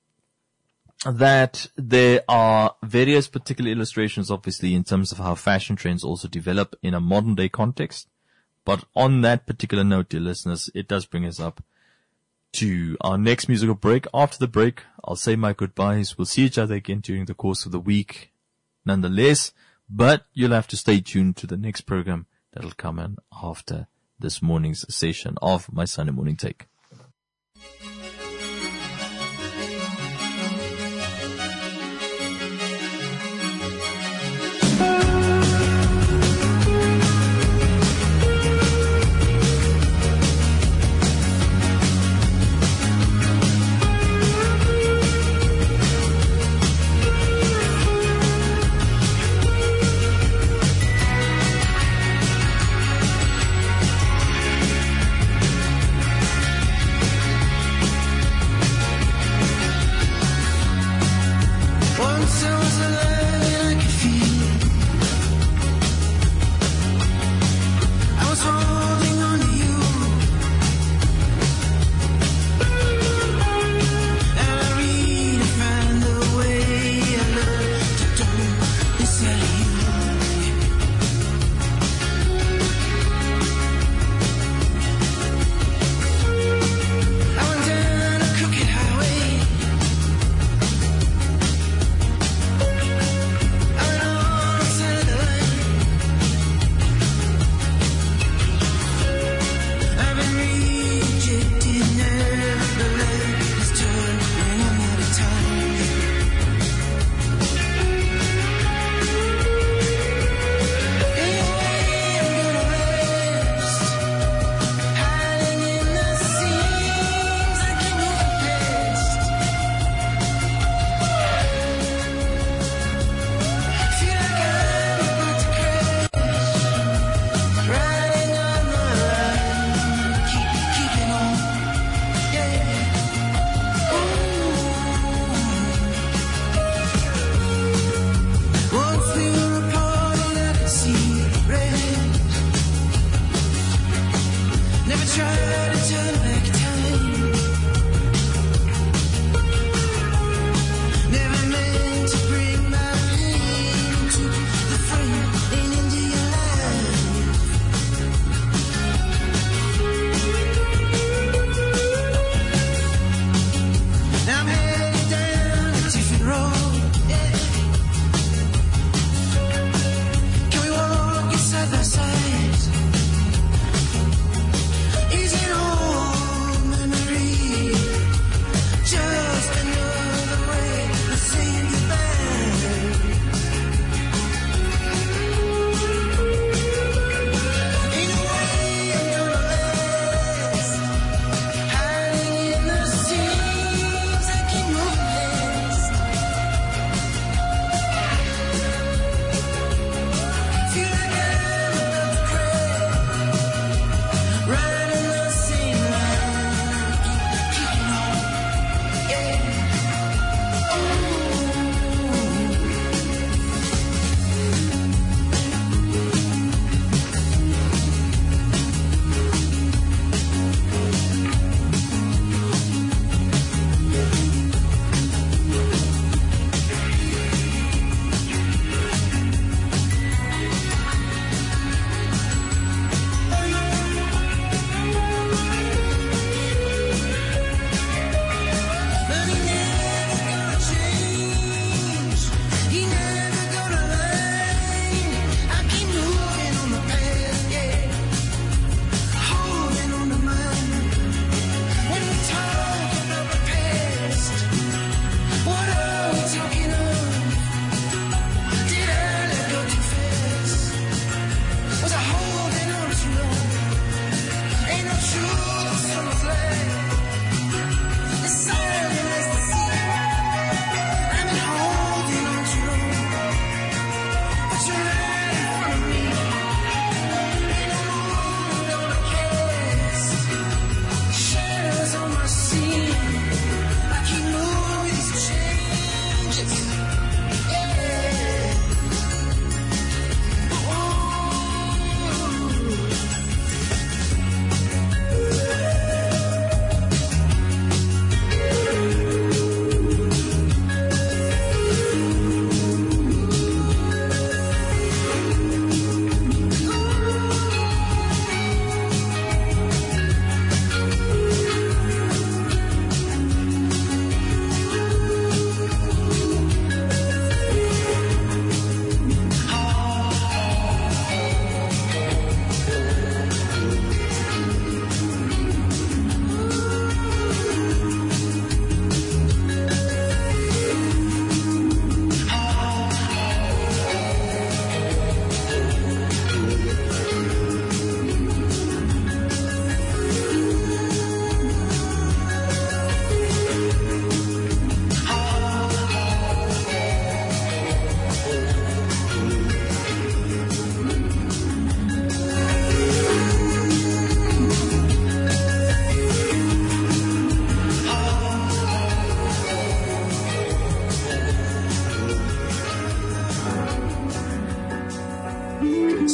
that there are various particular illustrations, obviously, in terms of how fashion trends also develop in a modern day context. But on that particular note, dear listeners, it does bring us up to our next musical break. After the break, I'll say my goodbyes. We'll see each other again during the course of the week, nonetheless. But you'll have to stay tuned to the next program that'll come in after this morning's session of my Sunday Morning Take.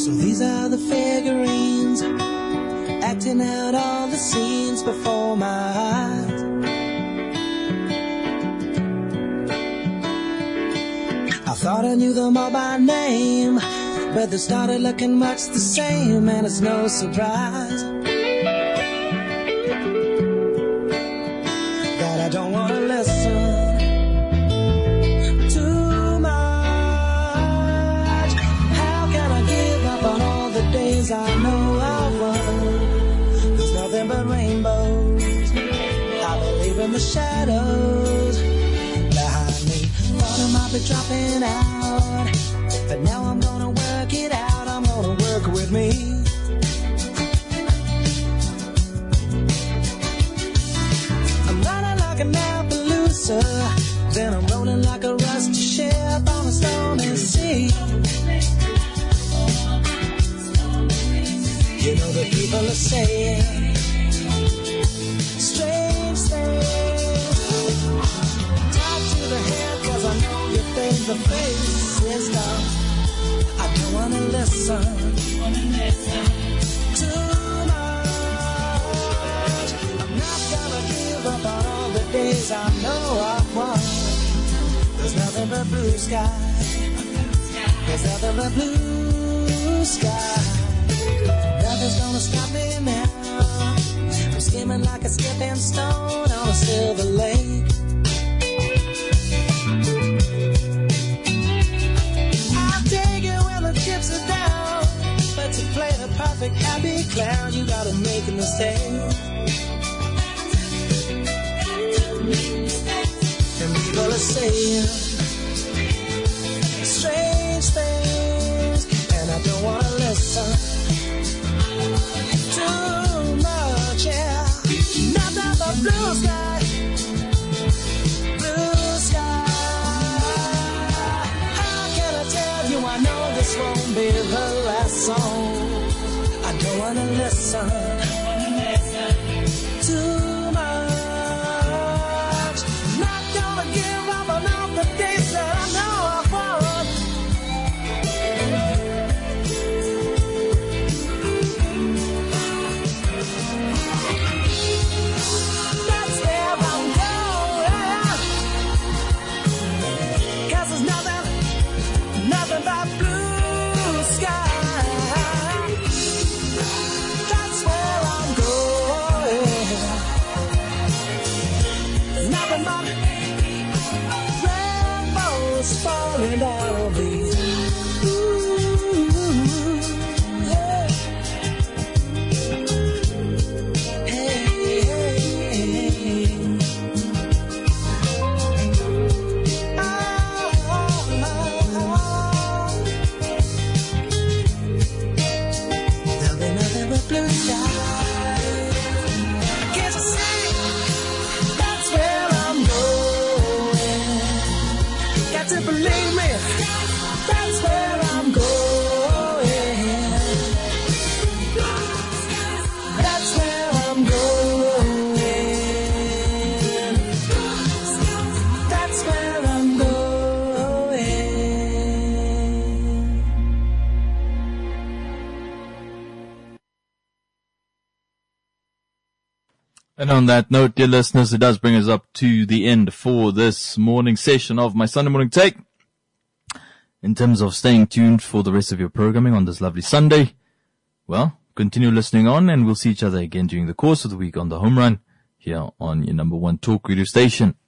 So these are the figurines acting out all the scenes before my eyes. I thought I knew them all by name, but they started looking much the same, and it's no surprise that I don't want to listen too much. How can I give up on all the days I know I won? There's nothing but rainbows. I believe in the shadows behind me. Thought I might be dropping out, but now I'm gonna work it out. I'm gonna work with me. I'm running like an Appaloosa, then I'm rolling like a rusty ship on a stormy sea. You know the people are saying strange things. Tied to the head, cause I know your things are faces down. I don't wanna listen too much. I'm not gonna give up on all the days I know I've won. There's nothing but blue sky. There's nothing but blue sky. Nothing's gonna stop me now. I'm skimming like a skipping stone on a silver lake. I'll take it when the chips are down, but to play the perfect happy clown, you gotta make a mistake. And people are saying strange things, and I don't wanna listen too much, yeah. Nothing but blue sky, blue sky. How can I tell you I know this won't be the last song? I don't wanna listen too much. Not gonna give up on all the days that I know I've won. That's where I'm going. Cause there's nothing, nothing but blue sky. That's where I'm going. There's nothing but rainbows falling down on me. Ooh, yeah. Hey, hey, hey. Ah, ah, ah. There'll be nothing but blue sky. Can't you see? That's where I'm going. Got to believe me. That's where I'm going. That's where I'm going. That's where I'm going. And on that note, dear listeners, it does bring us up to the end for this morning session of my Sunday Morning Take. In terms of staying tuned for the rest of your programming on this lovely Sunday, well, continue listening on, and we'll see each other again during the course of the week on the home run here on your number one talk radio station.